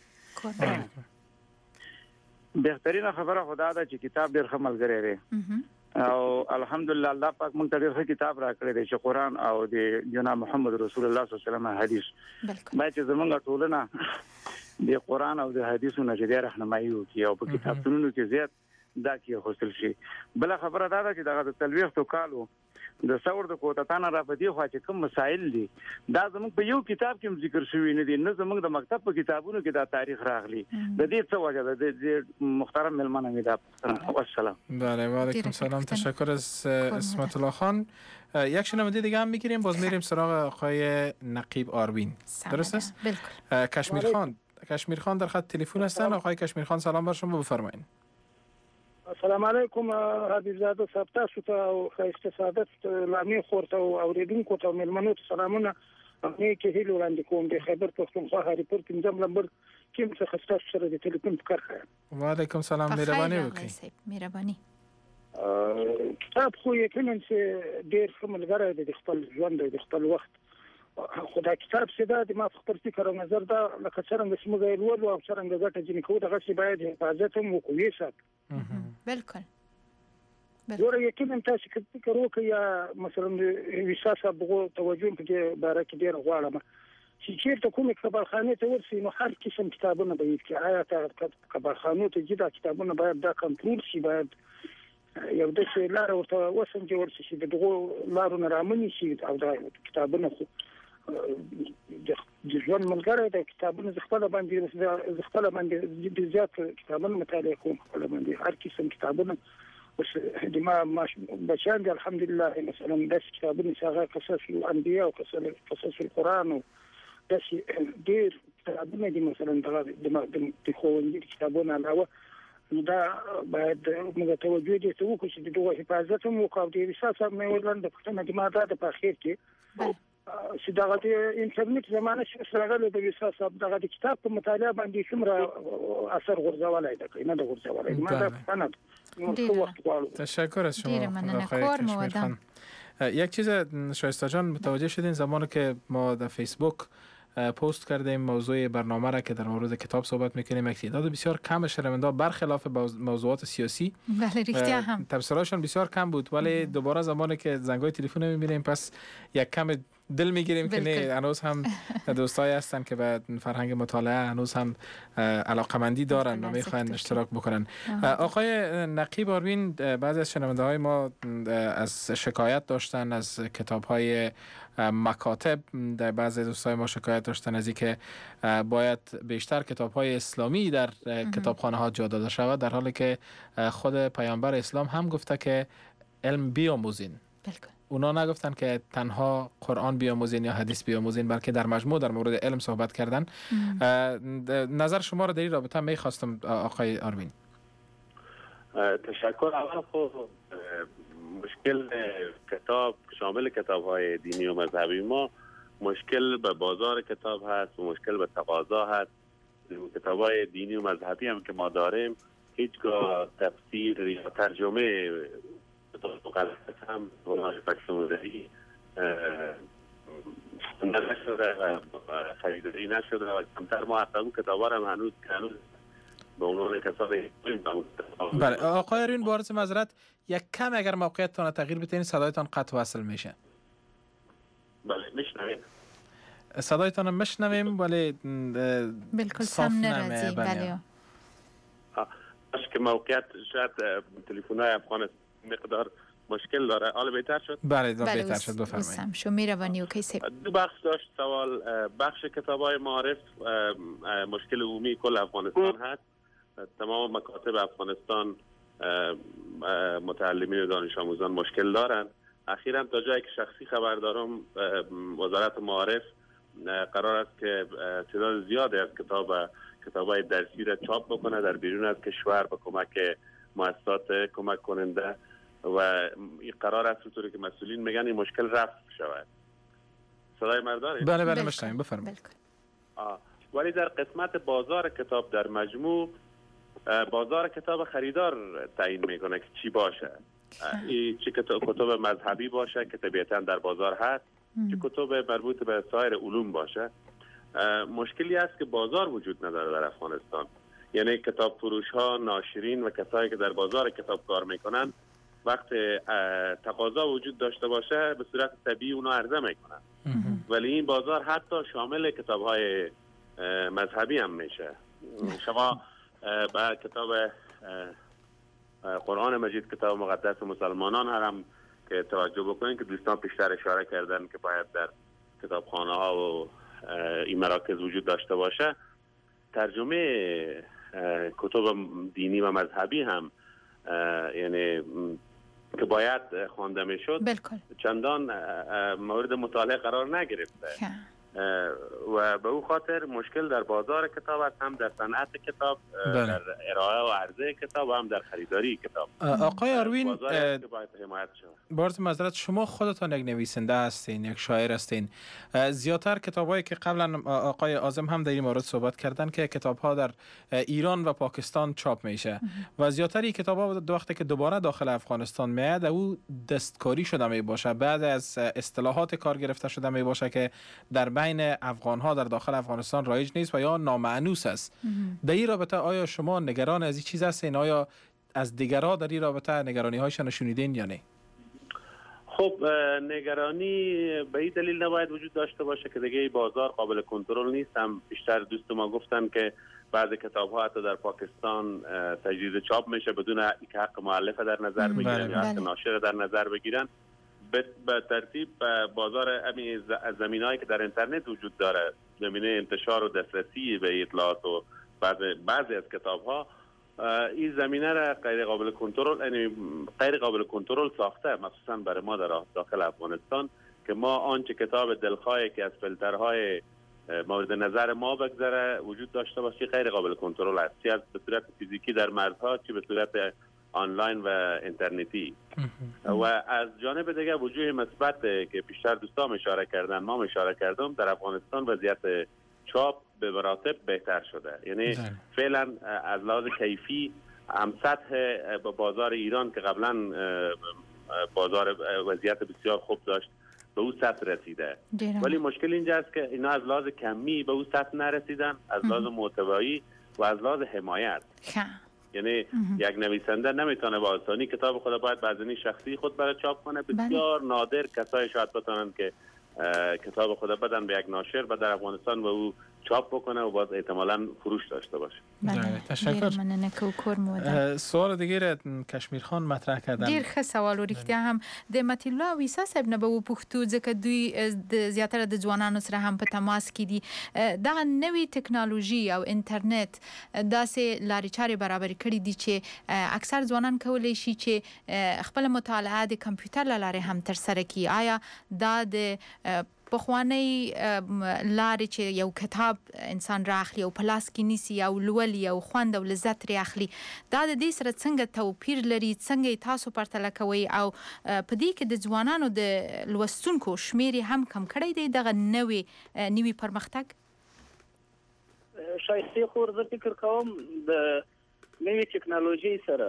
بهترینه خبره خدا ده چې کتاب ډېر ښه ملګری دی او الحمدلله الله پاک موږ ته ډېر ښه کتاب راکړی دی چې قرآن او د جناب محمد رسول الله صلی الله علیه وسلم حدیث باید چې زموږ ټولنه د قرآن او د حدیثو نه چې ډېره راهنمایي وکړي او په کتابتونونو کې زیات دا کېښودل شي. بله خبره دا ده چې دغه د څلوېښتو کالو د ثور د کوتتانه را په دې خوا چې کوم مسایل دي دا زموږ په یو کتاب کې هم ذکر شوي نه دي، نه زموږ د مکتب په کتابونو کې دا تاریخ راغلی. د دې څه وجه ده؟ د محترم ملمنه مې دا پوښتنه. والسلام. بله و علیکم سلام. تشکر از اسمت الله خان. یک شنونده دیگه هم میگیریم، باز میریم سراغ آقای نقیب آروین. درست است؟ بالکل. کشمیر خان کشمیر خان در خط تلفن هستن. آقای کشمیر خان سلام بر شما، بفرمایید. السلام علیکم حبیب زاده صاحب، تاسو ته او خیسته سعادت لامي خورته او اوریدونکو ته ملمنو ته سلامونه. مې کې هیله وړاندې کوم د خیبر پښتونخوا هریپور پنځم نمبر کوم څه خسته سره د ټلیفون کار کوي. وعلیکم سلام، مهرباني وکړئ. مهرباني. کتاب خو یقینا چې ډېر ښه ملګری دی د خپل ژوند د خپل وخت. خو دا کتاب چې دا د ما خپل فکر او نظر دا لکه څنګه چې موږ یې لولو او څنګه ګټه ځینې کوو دغه چې باید حفاظت هم وکړو وساتو. بالکل. ګوره یقینا تاسو که فکر وکړئ یا مثلا د ویسا صاحب توجه په دې باره کې ډېر غواړم چې چېرته کومې کتابخانې ته ورسئ نو هر قسم کتابونه به وي چې آیا کتابخانو ته ځي دا کتابونه باید دا کنټرول شي، باید یو داسې لاره ورته وسنجول شي چې د دغو لارو نه رامنې شي او دا کتابونه خو د ژوند ملګری د کتابونو زه خپله باندې زه خپله باندې زیات کتابونه مطالعه کوم، خپله باندې هر قسم کتابونه. اوس د ما بچیان دي الحمدلله مثلا داسې کتابونه چې هغه قصص الانبیا او قصص القرآن او داسې ډېر کتابونه دي مثلا دغه د ښوونځي کتابونه علاوه نو دا باید موږ توجه دې ته وکړو چې د دغو حفاظت هم وکړو. او د ویسا صاحب نه یې ولنډه پوښتنه د ما دا ده په اخر کې چې دغه د انټرنیټ زمانه چې راغلی د ویسا صاحب دغه د کتاب په مطالعه باندې څومره اثر غورځولی ده که نه ده غورځولی. ما دا پوښتنه ده. تشکر از شما آقای کشمیر خان. یک چیز شایسته جان متوجه شدین زمانی که ما در فیسبوک پست کردیم موضوع برنامه را که در مورد کتاب صحبت میکنیم. یک تعداد بسیار کم شنونده برخلاف موضوعات سیاسی بله ریختیا هم تبصره‌شان بسیار کم بود، ولی دوباره زمانی که زنگای تلفن میبینیم پس یک کم دل میگیریم که نه هنوز هم دوستایی هستن که به فرهنگ مطالعه هنوز هم علاقمندی دارن و میخواین اشتراک بکنن. آقای نقیب آروین، بعضی از شنونده های ما از شکایت داشتن از کتاب های مکاتب، در بعضی دوستای ما شکایت داشتن از اینکه باید بیشتر کتاب های اسلامی در کتابخانه ها جا داده شود، در حالی که خود پیامبر اسلام هم گفته که علم بیاموزین. اونا نگفتن که تنها قرآن بیاموزین یا حدیث بیاموزین، بلکه در مجموع در مورد علم صحبت کردن. نظر شما را در این رابطه میخواستم آقای آروین. تشکر. اول خب مشکل کتاب شامل کتاب های دینی و مذهبی ما مشکل به بازار کتاب هست و مشکل به تقاضا هست. کتاب های دینی و مذهبی هم که ما داریم هیچگاه تفسیر یا ترجمه مقدس هم ونای فکسومدهی نشده و خریداری نشده و کمتر ما حتی اون کتاب هم هنوز هنوز به عنوان کتاب. بله آقای آروین، با عرض معذرت یک کم اگر موقعیتتان تغییر بدین صدایتان قطع وصل میشه. بله میشنویم. صدایتان میشنویم ولی بالکل سم نرازی. بله باشه که موقعیت شاید تلفن های افغانستان مقدار مشکل داره. حالا بهتر شد؟ بله بهتر شد. بفرمایید. شو میروانی و کیسه دو بخش داشت سوال. بخش کتابای معارف مشکل عمومی کل افغانستان هست. تمام مکاتب افغانستان متعلمین و دانش آموزان مشکل دارن. اخیراً تا جایی که شخصی خبر دارم وزارت معارف قرار است که تعداد زیادی از کتاب کتابای درسی را چاپ بکنه در بیرون از کشور با کمک مؤسسات کمک کننده و این قرار است طوری که مسئولین میگن این مشکل رفع شود. صدای من دارید؟ بله بله میشنویم. بفرمایید. ولی در قسمت بازار کتاب در مجموع بازار کتاب خریدار تعیین میکنه که چی باشه. این چه کتاب مذهبی باشه که طبیعتا در بازار هست، چه کتاب مربوط به سایر علوم باشه. مشکلی است که بازار وجود نداره در افغانستان. یعنی کتاب فروش ها، ناشرین و کسایی که در بازار کتاب کار میکنن وقت تقاضا وجود داشته باشه به صورت طبیعی اونا عرضه میکنن، ولی این بازار حتی شامل کتاب های مذهبی هم میشه. شما با کتاب قرآن مجید کتاب مقدس مسلمانان هم که توجه بکنین که دوستان پیشتر اشاره کردن که باید در کتابخانه ها و این مراکز وجود داشته باشه. ترجمه کتب دینی و مذهبی هم یعنی که باید خوانده میشد چندان مورد مطالعه قرار نگرفته و به او خاطر مشکل در بازار کتاب است، هم در صنعت کتاب، بله. در ارائه و عرضه کتاب و هم در خریداری کتاب. آقای آروین، بارز معذرت، شما خودتان یک نویسنده هستین، یک شاعر هستین. زیادتر کتابایی که قبلا آقای عازم هم در این مورد صحبت کردن که کتاب‌ها در ایران و پاکستان چاپ میشه و زیادتر این کتاب‌ها دو وقتی که دوباره داخل افغانستان میاد او دستکاری شده می باشه، بعد از اصطلاحات کار گرفته شده می باشه که در بین افغان‌ها در داخل افغانستان رایج نیست و یا نامعنوس است. در این رابطه آیا شما نگران از این چیز هستین؟ آیا از دیگرها در این رابطه نگرانی هایشان شنیدین یا نه؟ خب نگرانی به این دلیل نباید وجود داشته باشه که دیگه بازار قابل کنترل نیست. هم بیشتر دوست ما گفتن که بعضی کتاب ها حتی در پاکستان تجدید چاپ میشه بدون اینکه حق مؤلف در نظر بگیرن یا حق ناشر در نظر بگیرن. به ترتیب بازار امی زمینهایی که در اینترنت وجود داره، زمینه انتشار و دسترسی به اطلاعات و بعضی بعضی از کتاب ها، این زمینه را غیر قابل کنترل یعنی غیر قابل کنترل ساخته، مخصوصا برای ما در داخل افغانستان که ما آنچه کتاب دلخواهی که از فیلترهای مورد نظر ما بگذره وجود داشته باشه غیر قابل کنترل است، چه به صورت فیزیکی در مرزها چه به صورت آنلاین و اینترنتی. و از جانب دیگه وجوه مثبت که بیشتر دوستان اشاره کردن ما اشاره کردم، در افغانستان وضعیت چاپ به مراتب بهتر شده. یعنی فعلا از لحاظ کیفی هم سطح بازار ایران که قبلا بازار وضعیت بسیار خوب داشت به اون سطح رسیده. ولی مشکل اینجاست که اینا از لحاظ کمی به اون سطح نرسیدن، از لحاظ محتوایی و از لحاظ حمایت. یعنی یک نویسنده نمیتونه با آسانی کتاب خود باید بزنی شخصی خود برای چاپ کنه. بسیار نادر کسایی شاید بتونن که کتاب خود بدن به یک ناشر و در افغانستان و او چاپ بکنه و باز احتمالاً فروش داشته باشه. بله تشکر. سوال دیگه کشمیر خان مطرح کردن. ډیر ښه سوال ورښتیا هم د مت الله ویسا صاحب نه به پښتو ځکه دوی د زیاتره د ځوانانو سره هم په تماس کې دي. دا نوې ټکنالوژي او انټرنیټ داسې لارې چارې برابر کړي دي چې اکثر ځوانان کولی شي چې خپل مطالعه د کمپیوټر له لارې هم تر سره کړي. آیا دا د پخوانی لارې چې یو کتاب انسان راخلي او پلاس کې نیسي او لولي او خوند او لذت لري اخلي، دا د دې سره څنګه توپیر لري؟ څنګه تاسو پرتله کوي او په دې کې د ځوانانو د لوستونکو شمیر هم کم کړی دی دغه نوې نوې پرمختګ؟ شایسته خور زه فکر کوم د نوې ټکنالوژي سره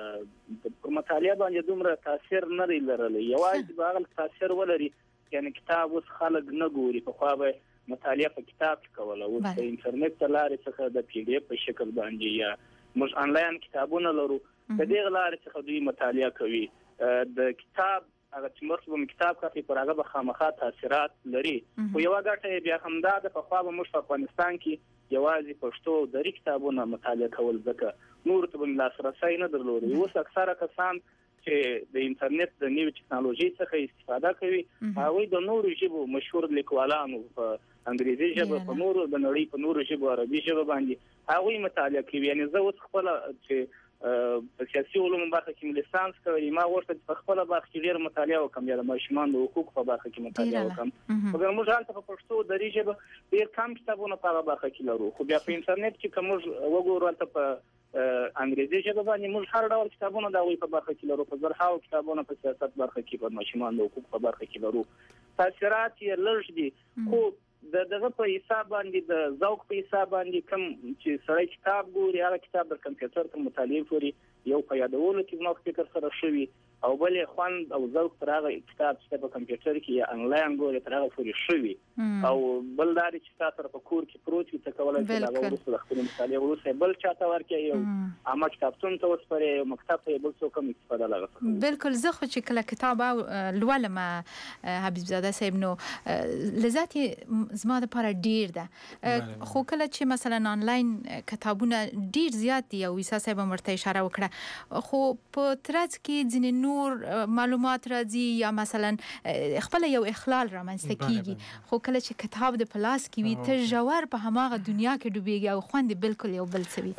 په مطالعه باندې دومره تاثیر نه لري. یوازې به هغه تاثیر ولري یعنی کتاب اوس خلک نه ګوري. په خوا به مطالعه په کتاب کې کوله، اوس په انټرنیټ ته لارې څخه د پی ډي اف په شکل باندې یا موږ آنلاین کتابونه لرو، په دې لارې څخه دوی مطالعه کوي. د کتاب هغه چې موږ به کتاب کاپي پر هغه به خامخا تاثیرات لري. خو یو ګټه بیا همدا ده، په خوا به موږ په افغانستان کې یوازې پښتو دري کتابونه مطالعه کول ځکه نور ته به لاسرسی نه درلودي. اوس اکثره کسان چې د انټرنیټ د نوې ټکنالوژي څخه استفاده کوي هغوی د نورو ژبو مشهور لیکوالانو په انګریزي ژبه، په نورو د نړۍ په نورو ژبو عربي ژبه باندې هغوی مطالعه کوي. یعنی زه اوس خپله چې په سیاسي علومو برخه کې لیسانس کوي، ما غوښتل چې په خپله برخه کې ډېر مطالعه وکړم یا د ماشومانو د حقوقو په برخه کې مطالعه وکړم. مګر موږ هلته په پښتو دري ژبه ډېر کم کتابونه په هغه برخه کې لرو. خو بیا په انټرنیټ کې که موږ وګورو هلته په انګریزي ژبه باندې موږ هر ډول کتابونه د هغوی په برخه کې لرو، په زرهاو کتابونه په سیاست برخه کې، په ماشومانو د حقوقو په برخه کې لرو. تاثیرات یې لږ دي، خو د دغه په حساب باندې د ذوق په حساب باندې کم چې سړی کتاب ګوري هغه کتاب د کمپیوټر تر مطالعې پورې یو په یادولو کې زما فکر سره شوي او بل یې خوند او ذوق تر هغه کتاب چې په کمپیوټر کې یا انلاین ګوري تر هغه پورې شوي. او بل دا چې ستا سره په کور کې پروت وي ته کولی شې د هغه وروسته د خپلې مطالعې وروسته بل چا ته ورکړې، یو عامه کتابتون ته وسپارې، یو مکتب ته یې بل څوک هم استفاده له هغه څخه. بلکل. زه خو چې کله کتاب لولم حبیب زاده صاحب نو لذت یې زما دپاره ډېر ده. خو کله چې مثلا آنلاین کتابونه ډېر زیات دي او عیسی صاحب هم ورته اشاره وکړه، خو په ترڅ کې ځینې نور معلومات راځي یا مثلا خپل یو اخلال رامنځته کیږي. خو کله چې کتاب د پلاس کې وي ته ژور په هماغه دنیا کې ډوبېږي او خوند بالکل یو بل څه وي.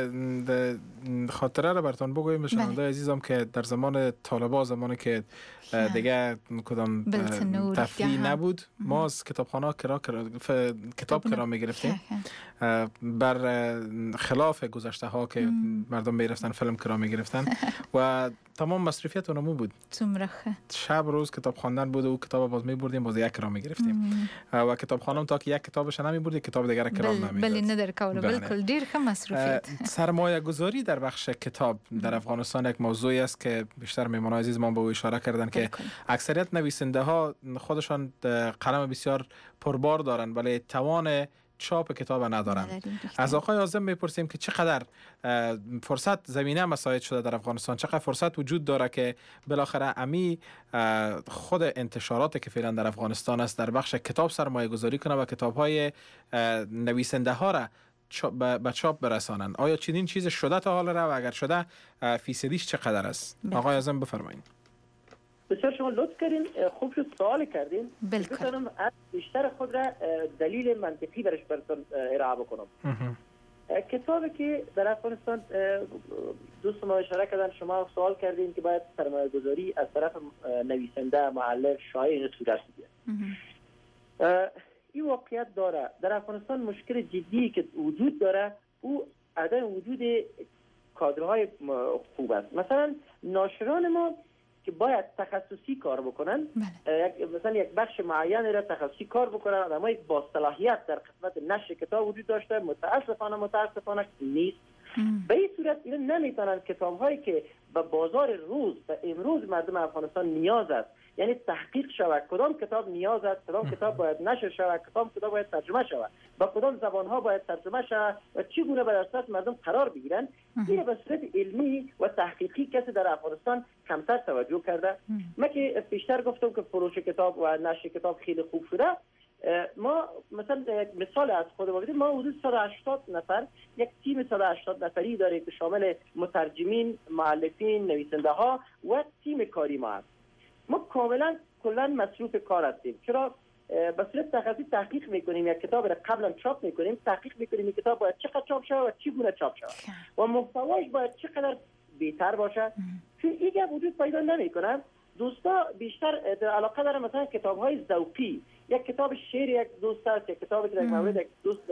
یک خاطره رو براتون بگویم شنونده عزیزم که در زمان طالبا، زمانی که دیگه کدام تفریح نبود، ما از کتابخانه کرا کتاب کرا میگرفتیم بر خلاف گذشته ها که مردم میرفتن فیلم کرا میگرفتن و تمام مصرفیت اونمون بود. شب روز کتاب خواندن بود و کتاب باز میبردیم باز یک کرا میگرفتیم و کتابخانه تا که یک کتابش نمیبردی کتاب دیگر کرا نمیداد. بله ندر کول بالکل دیر خم مصرفیت. سرمایه گذاری در بخش کتاب در افغانستان یک موضوعی است که بیشتر میهمان عزیز ما به اشاره کردن که اکثریت نویسنده ها خودشان قلم بسیار پربار دارن ولی توان چاپ کتاب ندارن. از آقای عازم میپرسیم که چقدر فرصت زمینه مساعد شده در افغانستان، چقدر فرصت وجود داره که بالاخره امی خود انتشاراتی که فعلا در افغانستان است در بخش کتاب سرمایه گذاری کنه و کتاب های نویسنده ها را به چاپ برسانند. آیا چنین چیز شده تا حال را و اگر شده فیصدیش چقدر است؟ آقای عازم بفرمایید. بسیار شما لطف کردین، خوب شد سوال کردین. بسیارم از بیشتر خود را دلیل منطقی برش براتون ارائه بکنم. کتابی که در افغانستان دوست ما اشاره کردن، شما سوال کردین که باید سرمایه گذاری از طرف نویسنده، مؤلف، شاعر این صورت بگیره. این واقعیت داره. در افغانستان مشکل جدی که وجود داره او عدم وجود کادرهای خوب است. مثلا ناشران ما که باید تخصصی کار بکنن، مثلا یک بخش معین را تخصصی کار بکنن، آدمای با صلاحیت در خدمت نشر کتاب وجود داشته، متاسفانه متاسفانه نیست. به این صورت اینا نمیتونن کتاب‌هایی که به بازار روز به امروز مردم افغانستان نیاز است، یعنی تحقیق شود کدام کتاب نیاز است، کدام کتاب باید نشر شود، کدام کتاب باید ترجمه شود، با کدام زبان‌ها باید ترجمه شود و چگونه به دسترس مردم قرار بگیرن، این به صورت علمی و تحقیقی کسی در افغانستان کمتر توجه کرده. من که پیشتر گفتم که فروش کتاب و نشر کتاب خیلی خوب شده. ما مثلا مثال از خودم بدیم، ما حدود صد و هشتاد نفر یک تیم صد و هشتاد نفری داریم که شامل مترجمین، مؤلفین، نویسنده ها و تیم کاری ما هست. ما کاملا کلا مصروف کار هستیم، چرا به صورت تخصصی تحقیق میکنیم، یک کتاب را قبلا چاپ میکنیم، تحقیق میکنیم این کتاب باید چقدر چاپ شود و چگونه چاپ شود و محتواش باید چقدر بهتر باشه، چون این وجود پیدا نمیکنه. دوستا بیشتر علاقه دارن مثلا کتاب‌های ذوقی، یک کتاب شعر یک دوست است، یک کتابی که در مورد یک دوست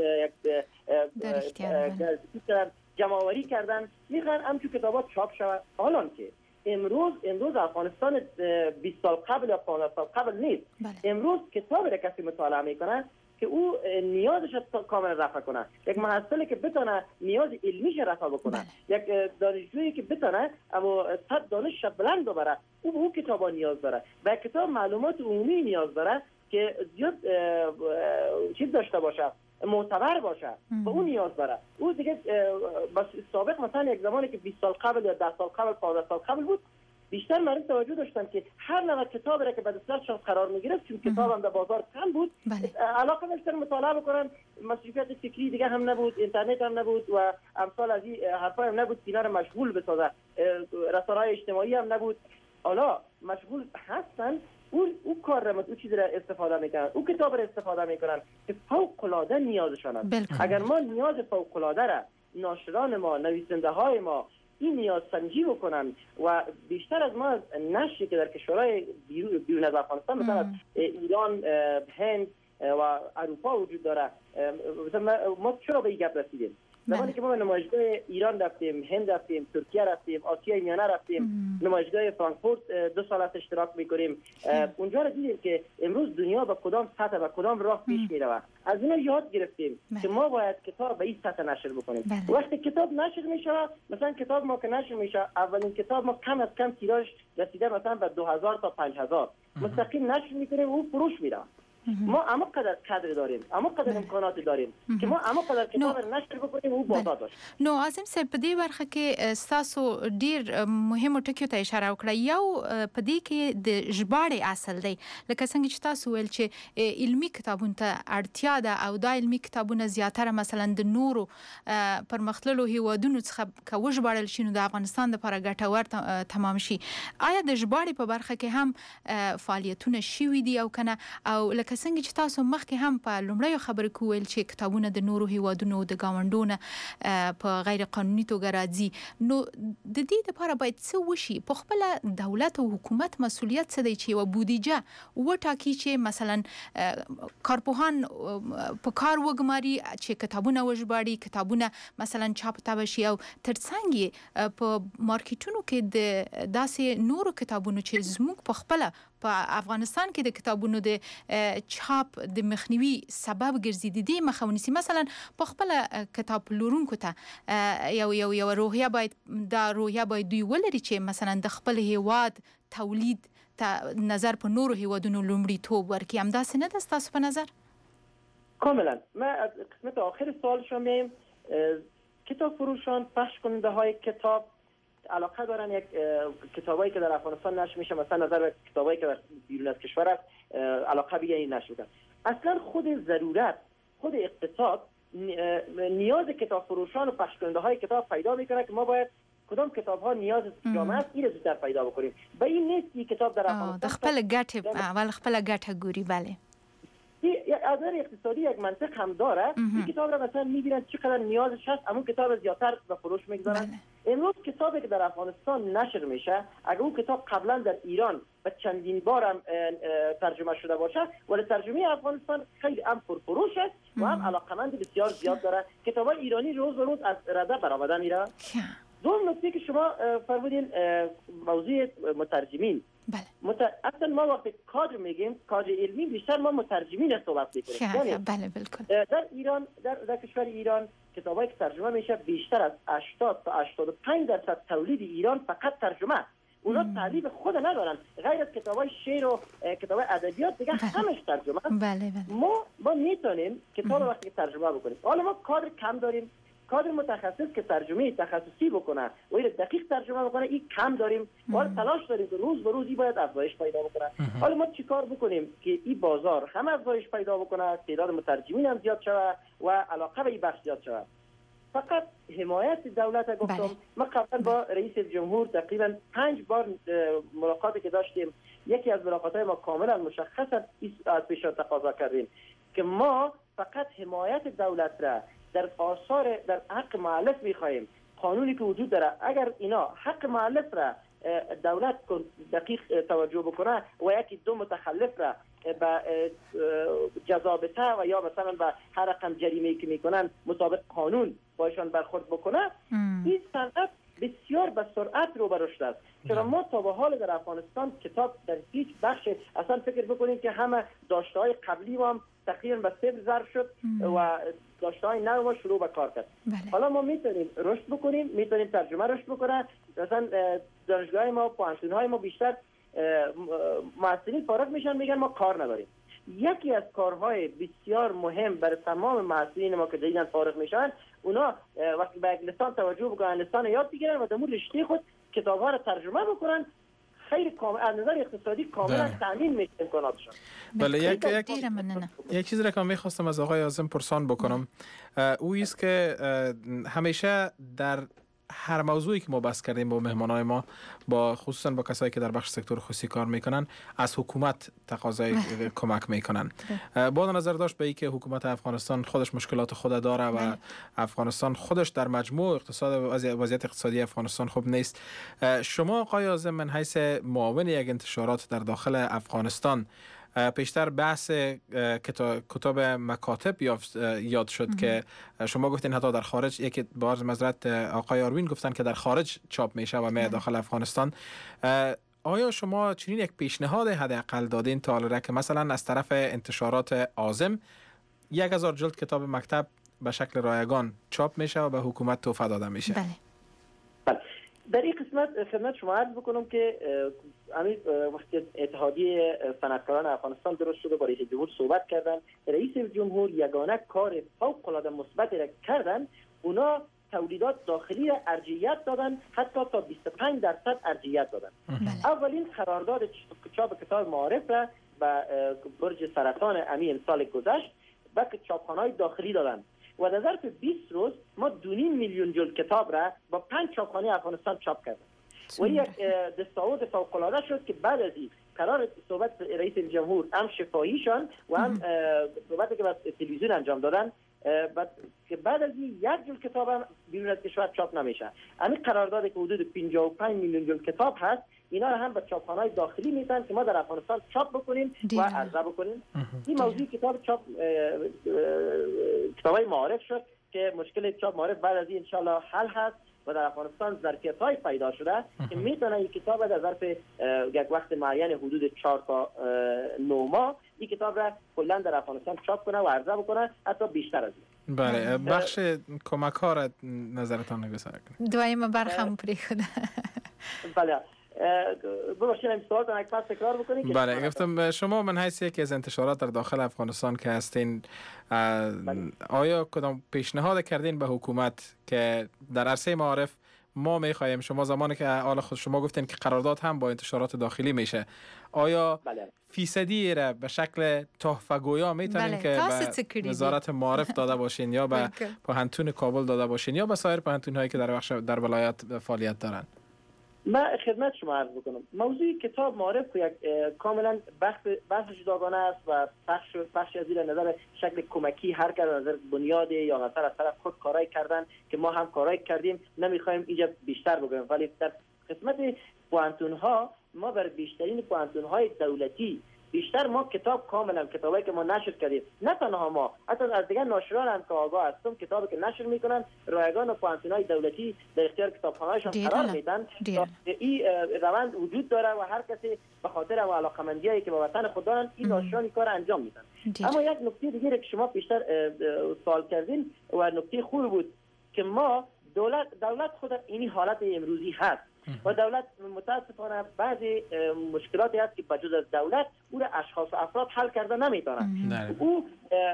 یک جمع‌آوری کردن میخوان همچون کتابات چاپ شود. حالا که امروز امروز افغانستان بیست سال قبل یا پانزده سال قبل نیست. بله. امروز کتابی را کسی مطالعه میکنه که او نیازش را کامل رفع کنه، یک محصلی که بتونه نیاز علمیش رفع بکنه. بله. یک دانشجویی که بتونه اما صد دانش بلند ببره، او به او کتابا نیاز داره و کتاب معلومات عمومی نیاز داره که زیاد چیز داشته باشه، معتبر باشه، به اون نیاز داره. او دیگه بس سابق مثلا یک زمانی که بیست سال قبل یا ده سال قبل پانزده سال قبل بود، بیشتر مردم توجه داشتن که هر نوع کتابی را که به دسترسشان قرار میگرفت، چون کتاب هم در بازار کم بود، علاقه داشتن مطالعه بکنن، مصروفیت فکری دیگه هم نبود، اینترنت هم نبود و امثال از این حرفا هم نبود که اینا رو مشغول بسازه، رسانه‌های اجتماعی هم نبود. حالا مشغول هستن، او او کار را او چیز را استفاده میکنن، او کتاب را استفاده میکنن که فوق العاده نیازشان است. اگر ما نیاز فوق العاده را ناشران ما، نویسنده های ما این نیاز سنجی بکنن و بیشتر از ما نشری که در کشورهای بیرون از افغانستان مثلا ایران، هند و اروپا وجود داره، مثلا ما چرا به این گپ رسیدیم؟ زمانی که ما نمایشگاه ایران رفتیم، هند رفتیم، ترکیه رفتیم، آسیای میانه رفتیم، نمایشگاه فرانکفورت دو سال است اشتراک میکنیم، اونجا را دیدیم که امروز دنیا به کدام سطح و کدام راه پیش میره. از اینا یاد گرفتیم که ما باید کتاب به این سطح نشر بکنیم. بله. وقتی کتاب نشر میشه، مثلا کتاب ما که نشر میشه، اولین کتاب ما کم از کم تیراژ رسیده مثلا به دو هزار تا پنج هزار، مستقیم نشر میکنیم و او فروش میره. ما اما قدر قدر داریم، اما قدر امکانات داریم که ما اما قدر کتاب رو نشر بکنیم او بازار داشت. نو عظیم صاحب په دې برخه کې ستاسو ډیر مهمو ټکیو ته اشاره وکړه. یو په دې کې د ژباړې اصل دی، لکه څنګه چې تاسو ویل چې علمي کتابونو ته اړتیا ده او دا علمي کتابونه زیاتره مثلا د نورو پرمختللو هیوادونو څخه که وژباړل شي نو د افغانستان لپاره ګټور تمام شي. آیا د ژباړې په برخه کې هم فعالیتونه شوي دي او کنه؟ او لکه څنګه چې تاسو مخکې هم په لومړیو خبرو کې ویل چې کتابونه د نورو هیوادونو د گاونډونو په غیر قانوني توګه راځي، نو د دې لپاره باید څه وشي؟ په خپل دولت او حکومت مسؤلیت څه دی چې یو بودیجه وټاکي چې مثلا کارپوهان په کار وګماري چې کتابونه وژباړي، کتابونه مثلا چاپ ته شي، او ترڅنګ په مارکیټونو کې د داسې نورو کتابونو چې زموږ په خپل په افغانستان کې د کتابونو د چاپ د مخنیوي سبب ګرځي، د دې مخه ونیسي. مثلا په خپل کتاب پلورونکو ته یو یو یو روحیه باید دا روحیه باید دوی ولري چې مثلا د خپل هیواد تولید ته نظر په نورو هیوادونو لومړیتوب ورکړي. همداسې نه ده ستاسو په نظر؟ کاملا. ما از قسمت آخر سوالشون میایم. کتاب فروشان، پخش کننده های کتاب علاقه دارن یک کتابایی که در افغانستان نشر میشه، مثلا نظر به کتابایی که در بیرون از کشور است علاقه بگیرن این نشر بدن. اصلا خود ضرورت، خود اقتصاد نیاز کتاب فروشان و پخش کننده های کتاب پیدا میکنه که ما باید کدام کتاب ها نیاز جامعه است این رو زودتر پیدا بکنیم. به این نیست که کتاب در افغانستان د خپل ګټه اول خپل ګټه ګوري. بله، از نظر اقتصادی یک منطق هم داره. این کتاب را مثلا میبینن چقدر نیازش هست، اما کتاب زیادتر به فروش میگذارن. امروز کتابی که در افغانستان نشر میشه، اگر اون کتاب قبلا در ایران و چندین بار هم ترجمه شده باشه، ولی ترجمه افغانستان خیلی هم پرفروش است و هم علاقمند بسیار زیاد داره. کتابای ایرانی روز به روز از رده برآمده میره. دوم نکته که شما فرمودین موضوع مترجمین. بله. مت... اصلا ما وقتی کادر میگیم، کادر علمی، بیشتر ما مترجمین صحبت میکنیم. یعنی بله بالکل. در ایران، در, در کشور ایران کتابایی که ترجمه میشه بیشتر از هشتاد تا هشتاد و پنج درصد تولید ایران فقط ترجمه. اونا تعلیف خود ندارن، غیر از کتابای شعر و کتابای ادبیات دیگه همش ترجمه. بله بله. ما ما میتونیم کتاب وقتی ترجمه بکنیم. حالا ما کادر کم داریم، کادر متخصص که ترجمه تخصصی بکنه و این دقیق ترجمه بکنه این کم داریم. ما تلاش داریم که روز به روز این باید افزایش پیدا بکنه. حالا ما چیکار بکنیم که این بازار هم افزایش پیدا بکنه، تعداد مترجمین هم زیاد شود و علاقه به این بخش زیاد شود؟ فقط حمایت دولت گفتم. بله. ما قبلا با رئیس جمهور تقریبا پنج بار ملاقاتی که داشتیم، یکی از ملاقات‌های ما کاملا مشخصا از پیشا تقاضا کردیم که ما فقط حمایت دولت را در آثار در حق مؤلف می‌خواهیم. قانونی که وجود داره اگر اینا حق مؤلف را دولت دقیق توجه بکنه و یکی دو متخلف را به جزا بده و یا مثلا به هر رقم جریمه‌ای که میکنن مطابق قانون باشان برخورد بکنه، این صنعت بسیار به سرعت رو به رشد است. چرا ما تا به حال در افغانستان کتاب در هیچ بخش اصلا فکر بکنیم که همه داشته‌های قبلی هم تقریبا به صفر ضرب شد و داشته‌های نو ما شروع به کار کرد. بله. حالا ما میتونیم رشد بکنیم، میتونیم ترجمه رشد بکنه. مثلا دانشگاه‌های ما، پوهنتون‌های ما بیشتر محصلین فارغ میشن میگن ما کار نداریم. یکی از کارهای بسیار مهم برای تمام محصلین ما که جدیداً فارغ میشن، اونا وقتی به یک لسان توجه بکنن، لسان یاد بگیرن و در مورد رشته خود کتاب‌ها رو ترجمه بکنن، خیلی کامل از نظر اقتصادی کاملا تامین میشه امکاناتشون. بله یک یک یک چیزی را که میخواستم از آقای عازم پرسان بکنم او است که همیشه در هر موضوعی که ما بحث کردیم با مهمانای ما، با خصوصا با کسایی که در بخش سکتور خصوصی کار میکنن، از حکومت تقاضای کمک میکنن. با نظر داشت به اینکه حکومت افغانستان خودش مشکلات خود داره و افغانستان خودش در مجموع اقتصاد وضعیت اقتصادی افغانستان خوب نیست. شما آقای عازم من حیث معاون یک انتشارات در داخل افغانستان، پیشتر بحث کتاب مکاتب یاد شد که شما گفتین حتی در خارج، یکی باز مزرعت آقای آروین گفتن که در خارج چاپ میشه و می داخل افغانستان. آیا شما چنین یک پیشنهاد حداقل دادین تا حالا که مثلا از طرف انتشارات عازم یک هزار جلد کتاب مکتب به شکل رایگان چاپ میشه و به حکومت تحفه داده میشه؟ بله. بله. در این قسمت خدمت شما عرض بکنم که همین وقتی اتحادیه صنعتکاران افغانستان درست شده با رئیس جمهور صحبت کردن، رئیس جمهور یگانه کار فوق العاده مثبت را کردن، اونا تولیدات داخلی را ارجحیت دادن، حتی تا بیست و پنج درصد ارجحیت دادن. اولین قرارداد چاپ کتاب معارف را به برج سرطان امین سال گذشت به چاپخانه‌های داخلی دادن و در ظرف بیست روز ما دو نیم میلیون جلد کتاب را با پنج چاپخانه افغانستان چاپ کردیم. و یک دستاورد فوق‌العاده شد که بعد از این قرار صحبت رئیس جمهور هم شفاهیشان و هم صحبتی که به تلویزیون انجام دادن که بعد از این یک جلد کتاب هم بیرون از کشور چاپ نمیشه. همین قراردادی که حدود پنجاه و پنج میلیون جلد کتاب هست، اینا رو هم به چاپخانه‌های داخلی میدن که ما در افغانستان چاپ بکنیم و عرضه بکنیم. این موضوع کتاب چاپ کتابای معارف شد که مشکل چاپ معارف بعد از این انشالله حل هست و در افغانستان ظرفیت‌های پیدا شده که میتونه این کتاب در ظرف یک وقت معین حدود چهار تا نه ماه این کتاب را کلا در افغانستان چاپ کنه و عرضه بکنه، حتی بیشتر از این. بله، بخش کمک ها را نظرتان نگذار کنید. دویم برخم پری خدا. بله. ببخشید این سوال رو یک پس تکرار بکنید. بله، گفتم شما من حیث یکی از انتشارات در داخل افغانستان که هستین، آیا کدام پیشنهاد کردین به حکومت که در عرصه معارف ما میخواهیم، شما زمانی که حالا خود شما گفتین که قرارداد هم با انتشارات داخلی میشه، آیا بله. فیصدی را به شکل تحفه گویا میتونین بله. که به وزارت معارف داده باشین یا به پوهنتون کابل داده باشین یا به سایر پوهنتون هایی که در بخش در ولایت فعالیت دارن؟ من خدمت شما عرض بکنم موضوع کتاب معارف یک کاملا بحث بحث جداگانه است و بخش بخش از این نظر شکل کمکی هر کس نظر بنیادی یا مثلا از طرف خود کارای کردن که ما هم کارای کردیم، نمیخوایم اینجا بیشتر بگم، ولی در قسمت پوهنتون ها ما بر بیشترین پوهنتون های دولتی بیشتر ما کتاب کاملا کتابایی که ما نشر کردیم، نه تنها ما، حتی از دیگر ناشران هم که آگاه هستم، کتابی که نشر میکنن رایگان و پانسونای دولتی در اختیار کتابخانه‌هاشون قرار میدن. این روند وجود داره و هر کسی به خاطر و علاقمندیایی که به وطن خود دارن این ناشران کار انجام میدن. اما یک نکته دیگه که شما بیشتر سوال کردین و نکته خوب بود که ما دولت دولت خود اینی حالت امروزی هست و دولت متاسفانه بعضی مشکلاتی هست که بجز از دولت او را اشخاص و افراد حل کرده نمیتونن. او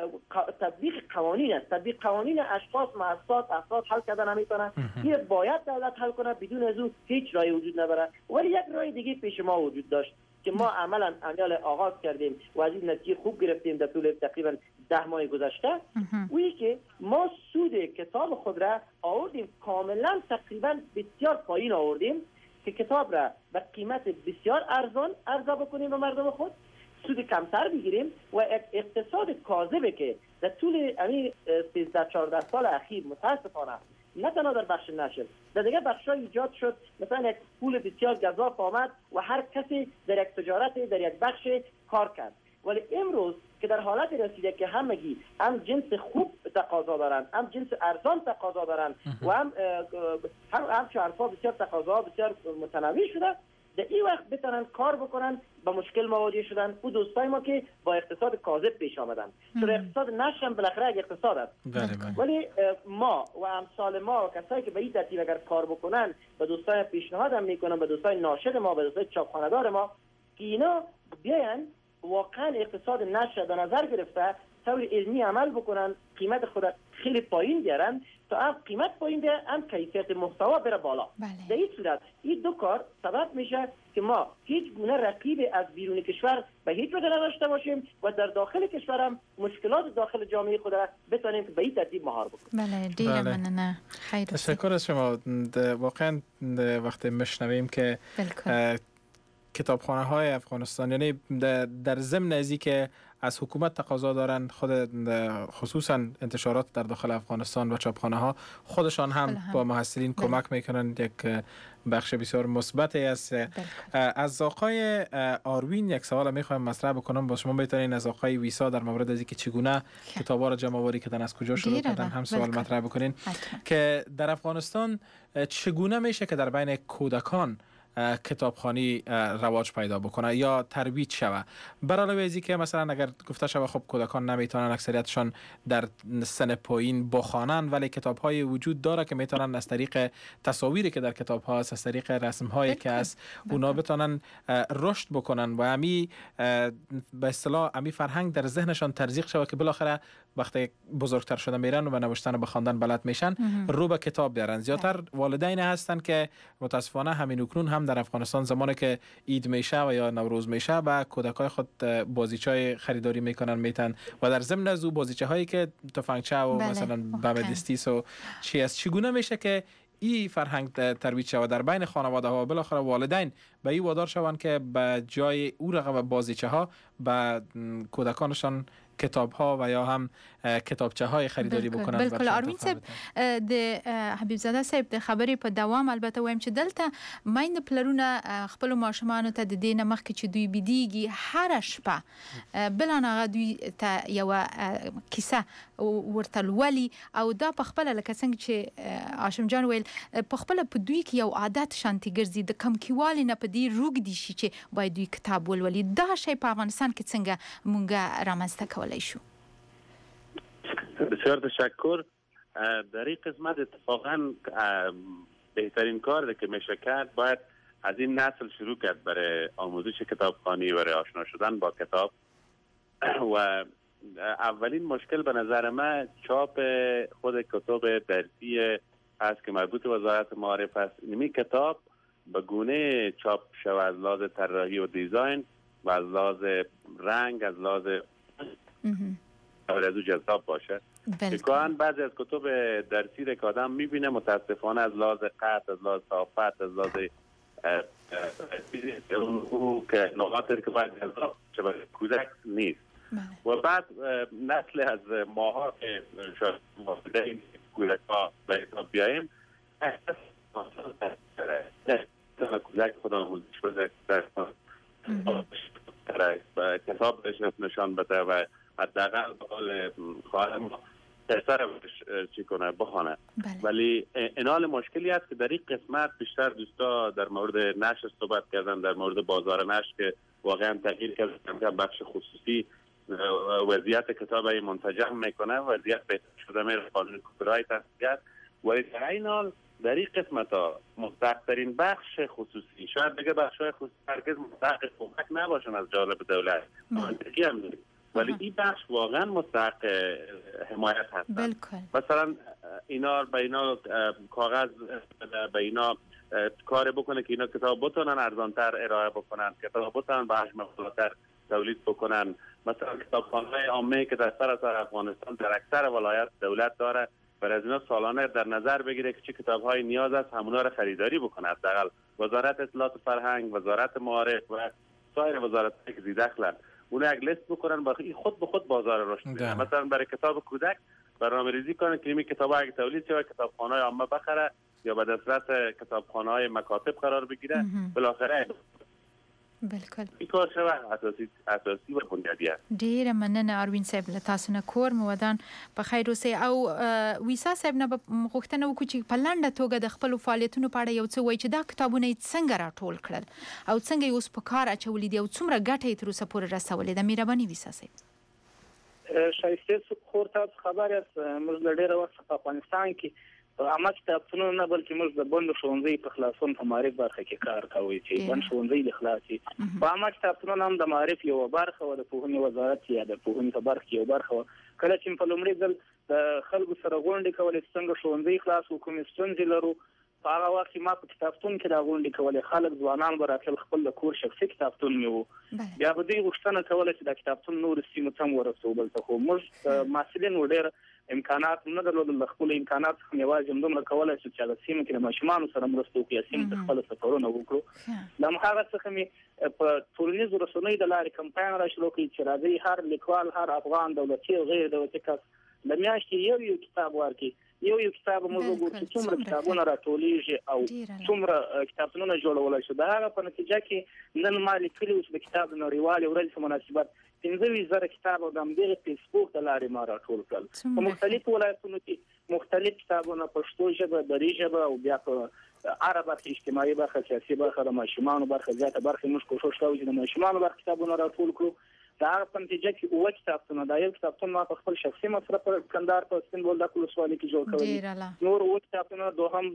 تطبیق قوانین است، تطبیق قوانین اشخاص، مؤسسات، افراد حل کرده نمیتونن. این باید دولت حل کنه، بدون از او هیچ راهی وجود نداره. ولی یک راه دیگه پیش ما وجود داشت که ما عملا عمل آغاز کردیم و از این نتیجه خوب گرفتیم در طول تقریبا ده ماه گذشته. وی که ما سود کتاب خود را آوردیم کاملا تقریبا بسیار پایین آوردیم که کتاب را به قیمت بسیار ارزان عرضه بکنیم به مردم خود، سود کمتر بگیریم و اقتصاد کاذبه که در طول همین سیزده چهارده سال اخیر متاسفانه نه تنها در بخش نشر، در دیگر بخش‌ها ایجاد شد مثلا یک پول بسیار گزاف آمد و هر کسی در یک تجارت در یک بخش کار کرد. ولی امروز که در حالت رسیده که همگی هم جنس خوب تقاضا دارن، هم جنس ارزان تقاضا دارن و هم هم هم شهرها بسیار تقاضا بسیار متنوع شده، در این وقت بتونن کار بکنن با مشکل مواجه شدن. او دوستای ما که با اقتصاد کاذب پیش آمدن، چون اقتصاد نشر هم بالاخره یک اقتصاد است. ولی ما و امثال ما و کسایی که به این ترتیب اگر کار بکنن، به دوستای پیشنهاد هم میکنن، به دوستای ناشر ما، به دوستای چاپخانه‌دار ما که اینا بیاین واقعا اقتصاد نشر در نظر گرفته طور علمی عمل بکنن، قیمت خود خیلی پایین بیارن تا هم قیمت پایین بیاره هم کیفیت محتوا بره بالا. بله. در این صورت این دو کار سبب میشه که ما هیچ گونه رقیب از بیرون کشور به هیچ وجه نداشته باشیم و در داخل کشور هم مشکلات داخل جامعه خود را بتونیم که به این ترتیب مهار بکنیم. بله دیر بله. مننه. خیر. تشکر از شما. واقعا وقتی میشنویم که کتابخانه های افغانستان، یعنی در ضمن ازی که از حکومت تقاضا دارن، خود خصوصا انتشارات در داخل افغانستان و چاپخانه ها خودشان هم بلهم. با محصلین بل. کمک میکنن. یک بخش بسیار مثبتی است. از آقای آروین یک سوال میخوایم مطرح بکنم با شما، بهترین از آقای ویسا در مورد از اینکه چگونه کتابا را جمع آوری کردن، از کجا شروع کردن هم سوال بل. مطرح بکنین که در افغانستان چگونه میشه که در بین کودکان کتابخوانی رواج پیدا بکنه یا ترویج شوه، بر علاوه از اینکه مثلا اگر گفته شوه خب کودکان نمیتونن اکثریتشان در سن پایین بخوانن، ولی کتاب‌های وجود داره که میتونن از طریق تصاویری که در کتاب‌ها هست، از طریق رسم‌هایی که هست، اونا بتونن رشد بکنن و امی به اصطلاح امی فرهنگ در ذهنشان ترسیخ شوه که بالاخره وقتی بزرگتر شده میرن و به نوشتن و به خواندن بلد میشن رو به کتاب بیارن. زیادتر والدین هستن که متاسفانه همین اکنون هم در افغانستان زمانی که عید میشه و یا نوروز میشه با کودکای خود بازیچه خریداری میکنن میتن و در ضمن از او بازیچه هایی که تفنگچه و بله. مثلا بم دستیس و چی است، چگونه میشه که این فرهنگ ترویج شود در بین خانواده ها و بالاخره والدین به این وادار شوند که به جای او رقم بازیچه ها به کودکانشان کتاب ها و یا هم کتابچه های خریداری بکنن. بالکل آرمین صاحب د حبیب زاده صاحب د خبرې په دوام البته وایم چې دلته ماین پلرونه خپل ماشومان ته د دې نمخ کې چې دوی بيدیږي هر شپه بلان هغه دوی ته یو کیسه ورتل ولی او دا په خپل لکه څنګه چې هاشم جان ویل په خپل په دوی کې یو عادت شانتي ګرځي د کم کیوالي نه په دې روګ دي شي چې باید دوی کتاب ولولي. دا شی په افغانستان کې څنګه مونږه رامنځته کولای شو؟ بسیار تشکر. در این قسمت اتفاقا بهترین کار که میشه کرد باید از این نسل شروع کرد برای آموزش کتابخوانی، برای آشنا شدن با کتاب. و اولین مشکل به نظر من چاپ خود کتاب درسی هست که مربوط به وزارت معارف است. این کتاب به گونه چاپ شود از لحاظ طراحی و دیزاین و از لحاظ رنگ، از لحاظ از او جذاب باشه. که گاهن بعضی از کتب درسی که آدم میبینه متاسفانه از لحاظ قطع، از لحاظ صافت، از لحاظ او که نقاطی که باید جذاب شده کودک نیست. و بعد نسل از ماها که شاید واسطه این کودک ها به حساب بیاییم کودک خدا آموزش بده سر کتاب بهش نشان بده و حداقل به قول خواهر ما تحصر چی کنه بخونه. ولی اینال مشکلی است که در این قسمت بیشتر دوستا در مورد نشر صحبت کردن، در مورد بازار نشر که واقعا تغییر کرده، بخش خصوصی وضعیت کتاب های منتجم میکنه، وضعیت بهتر شده میره، قانون کپی رایت هست. ولی در این حال در این قسمت ها مستحق ترین بخش خصوصی، شاید بگه بخش های خصوصی هرگز مستحق کمک نباشن از جانب دولت، منطقی هم داریم، ولی این بخش واقعا مستحق حمایت هستن. مثلا اینا به اینا کاغذ به اینا کار بکنه که اینا کتاب بتونن ارزانتر ارائه بکنن، کتاب بتونن به حجم بالاتر تولید بکنن. مثلا کتابخانه‌های عامه که در سراسر افغانستان در اکثر ولایات دولت داره، برای از اینا سالانه در نظر بگیره که چه کتاب‌های نیاز است، همونا را خریداری بکنه. حداقل وزارت اطلاعات و فرهنگ، وزارت معارف و سایر وزارت‌های که ذی دخلن، اون یک لیست بکنن با خود به خود بازار رشد میده. مثلا برای کتاب کودک برنامه‌ریزی کنن که این کتاب‌ها اگه تولید شه کتابخانه‌های عامه بخره یا به دسترس کتابخانه‌های مکاتب قرار بگیره، بالاخره بالکل این کار شوه اساسی اساسی و بنیادی است. ډیره مننه اروین صاحب له تاسو نه کور مو ودان په خیر اوسئ. او ویسا صاحب نه غوښتنه وکړو چې په لنډه توګه د خپلو فعالیتونو په اړه یو څه وایي چې دا کتابونه یې څنګه راټول کړل او څنګه یې اوس په کار اچولي دي او څومره ګټه یې تر اوسه پورې رسولې ده. مهرباني ویسا صاحب. شایسته خور تاسو خبر یاست موږ له ډېره وخته په افغانستان کې عامه کتابتونونه نه بلکې موږ د بندو ښوونځي په خلاصون په معرف برخه کې کار کوي چې بند ښوونځي د خلاصي په عامه کتابتونونه هم د معرف یو برخه و د پوهنې وزارت یا د پوهنې په برخه کې یو برخه و. کله چې په لومړي ځل د خلکو سره غونډې کولې څنګه ښوونځي خلاص وکړو، ستونزې لرو، په هغه وخت ما په کتابتون کې دا غونډې کولې، خلک ځوانان به راتلل، خپل د کور شخصي کتابتون مې و، بیا به دوی غوښتنه کوله چې دا کتابتون نورو سیمو ته هم ورسوو. دلته خو موږ محصلین و ډېر امکانات نه درلودل، د خپل امکانات څخه یوازې همدومره کولی شو چې د سیمو کې د ماشومانو سره مرسته وکړو یا سیمو ته خپل سفرونه وکړو. له هماغه څخه مې په ټولنیزو رسنیو د لارې کمپاین را شروع کړي چې راځئ هر لیکوال، هر افغان دولتي او غیر دولتي کس د میاشتې یو یو کتاب ورکړي. یو یو کتاب موږ وګورو چې څومره کتابونه راټولیږي او څومره کتابتونونه جوړولی شو. د هغه په نتیجه کې نن ما لیکلي و چې د کتاب د نړیوالې ورځې په مناسبت پنځه ویشت زره کتاب او د همدغې فیسبوک د لارې ما راټول کړل. په مختلفو ولایتونو کې مختلف کتابونه، پښتو ژبه، دري ژبه او بیا په هره برخه، اجتماعي برخه، سیاسي برخه، د ماشومانو برخه، زیاته برخه موږ کوښښ کوو چې د ماشومانو برخه کتابونه راټول کړو. د هغه په نتیجه کې اووه کتابتونه، دا یو کتابتون ما په خپل شخصي مصرف په کندهار په سپین بولدک ولسوالۍ کې جوړ کړی، نور اووه کتابتونه دوهم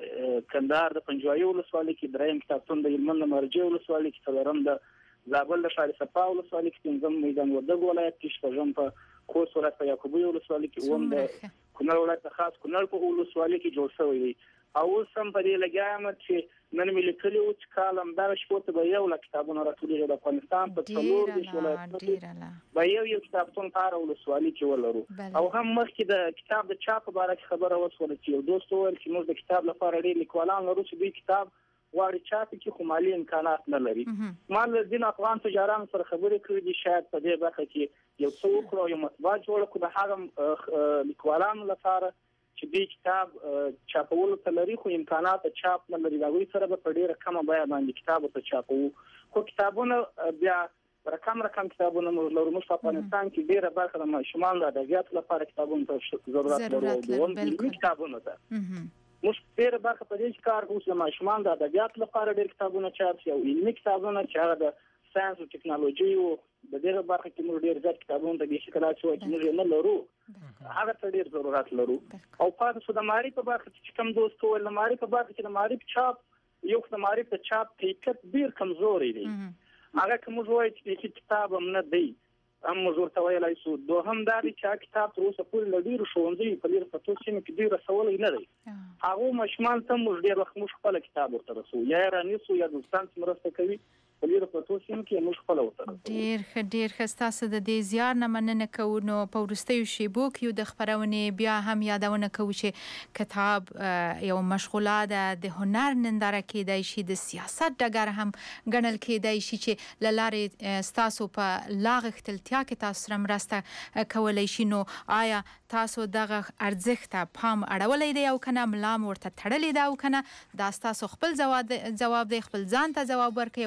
د کندهار د پنجوایي ولسوالۍ کې، دریم کتابتون د هلمند د مرجې ولسوالۍ کې، څلورم د زابل د شاري صفا ولسوالۍ کې، پنځم میدان وردګ ولایت کې، شپږم په خوست ولایت په یعقوبی ولسوالۍ کې، اووم د کونړ ولایت د خاص کونړ په ولسوالۍ کې جوړ شوی دی. او اوس هم په دې لګیا یم چې نن مې لیکلي وو چې کال همدغه شپو ته به یو لک کتابونه راټولېږي د افغانستان په څلور دېرش ولایتونو کې به یو یو کتابتون په هره ولسوالۍ کې ولرو. او هم مخکې د کتاب د چاپ په باره کې خبره وشوله چې یو دوست وویل چې موږ د کتاب لپاره ډېر لیکوالان لرو چې دوی کتاب غواړي چاپ کړي خو مالي امکانات نه لري. ما له ځینو افغان تجارانو سره خبرې کړې دي شاید په دې برخه کې یو څه وکړو، یو مطبعه جوړه کړو د هغه لیکوالانو لپاره چې دوی کتاب چاپولو ته لري خو امکانات د چاپ نه لري. د هغوی سره به په ډېره کمه بیه باندې کتاب ورته چاپوو. خو کتابونه بیا رقم رقم کتابونه موږ لرو. موږ په افغانستان کې ډېره برخه د ماشومانو د ادبیاتو لپاره کتابونو ته ضرورت لرو او دوهم علمي کتابونو ته. موږ ډېره برخه په دې کې کار کوو چې د ماشومانو د ادبیاتو لپاره ډېر کتابونه چاپ شي او علمي کتابونه چې هغه د ساینس او ټکنالوژي او د دې برخه کې موږ ډېر زیات کتابونه د دې شکل اچو چې موږ نه لرو، هغه ته ډېر ضرورت لرو. او پاتې شو د معرف په برخه کې کوم دوست وویل د معرف په برخه کې د معرف چاپ یو د معرف د چاپ کیفیت ډېر کمزوري دی. هغه که موږ وایو چې کتاب هم نه دی هم موږ ورته ویلی شو. دوهم دا دی چې هغه کتاب تر اوسه پورې له ډېرو ښوونځیو په ډېرو پرتو سیمو کې دوی رسولی نه دی. هغو ماشومانو ته موږ ډېر وخت موږ خپله کتاب ورته رسوو، یا یې رانیسو یا دوستان چې مرسته کوي په ډېرو پرتو سیمو کې موږ خپله ورته رسوو. ډېر ښه ډېر ښه ستاسو د دې زیار نه مننه کوو. نو په وروستیو شیبو کې یو د خپرونې بیا هم یادونه کوو چې کتاب یو مشغوله ده، د هنر ننداره کیدای شي، د سیاست ډګر هم ګڼل کیدای شي چې له لارې ستاسو په لا غښتلتیا کې تاسو سره مرسته کولی شي. نو آیا تاسو دغه ارزښت ته پام اړولی دی او که نه ملا م ورته تړلې ده او که نه دا ستاسو خپل ځواب دی، خپل ځان ته ځواب ورکړئ او وګورئ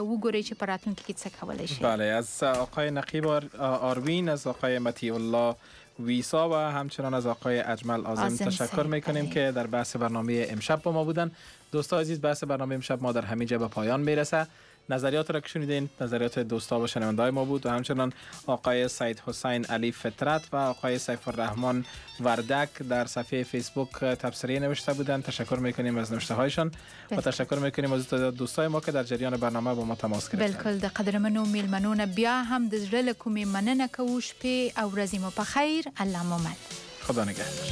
چې په راتلونکي کې څه کولای شي. بله، از آقای نقیب آروین، از آقای مطیع الله ویسا و همچنان از آقای اجمل آزم تشکر میکنیم که در بحث برنامه امشب با ما بودن. دوستان عزیز، بحث برنامه امشب ما در همین جا به پایان میرسه. نظریات را که شنیدین نظریات دوستا و شنونده‌های ما بود و همچنان آقای سید حسین علی فطرت و آقای سیف الرحمن وردک در صفحه فیسبوک تبصره نوشته بودند. تشکر میکنیم از نوشته هایشان و تشکر میکنیم از دوستای ما که در جریان برنامه با ما تماس گرفتند. بالکل، د قدرمنو میلمنون بیا هم د زړه کومې مننه کوو. شپې او ورځې مو په خیر. الله مو مل. خدا نگهدار.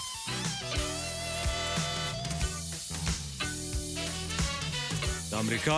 امریکا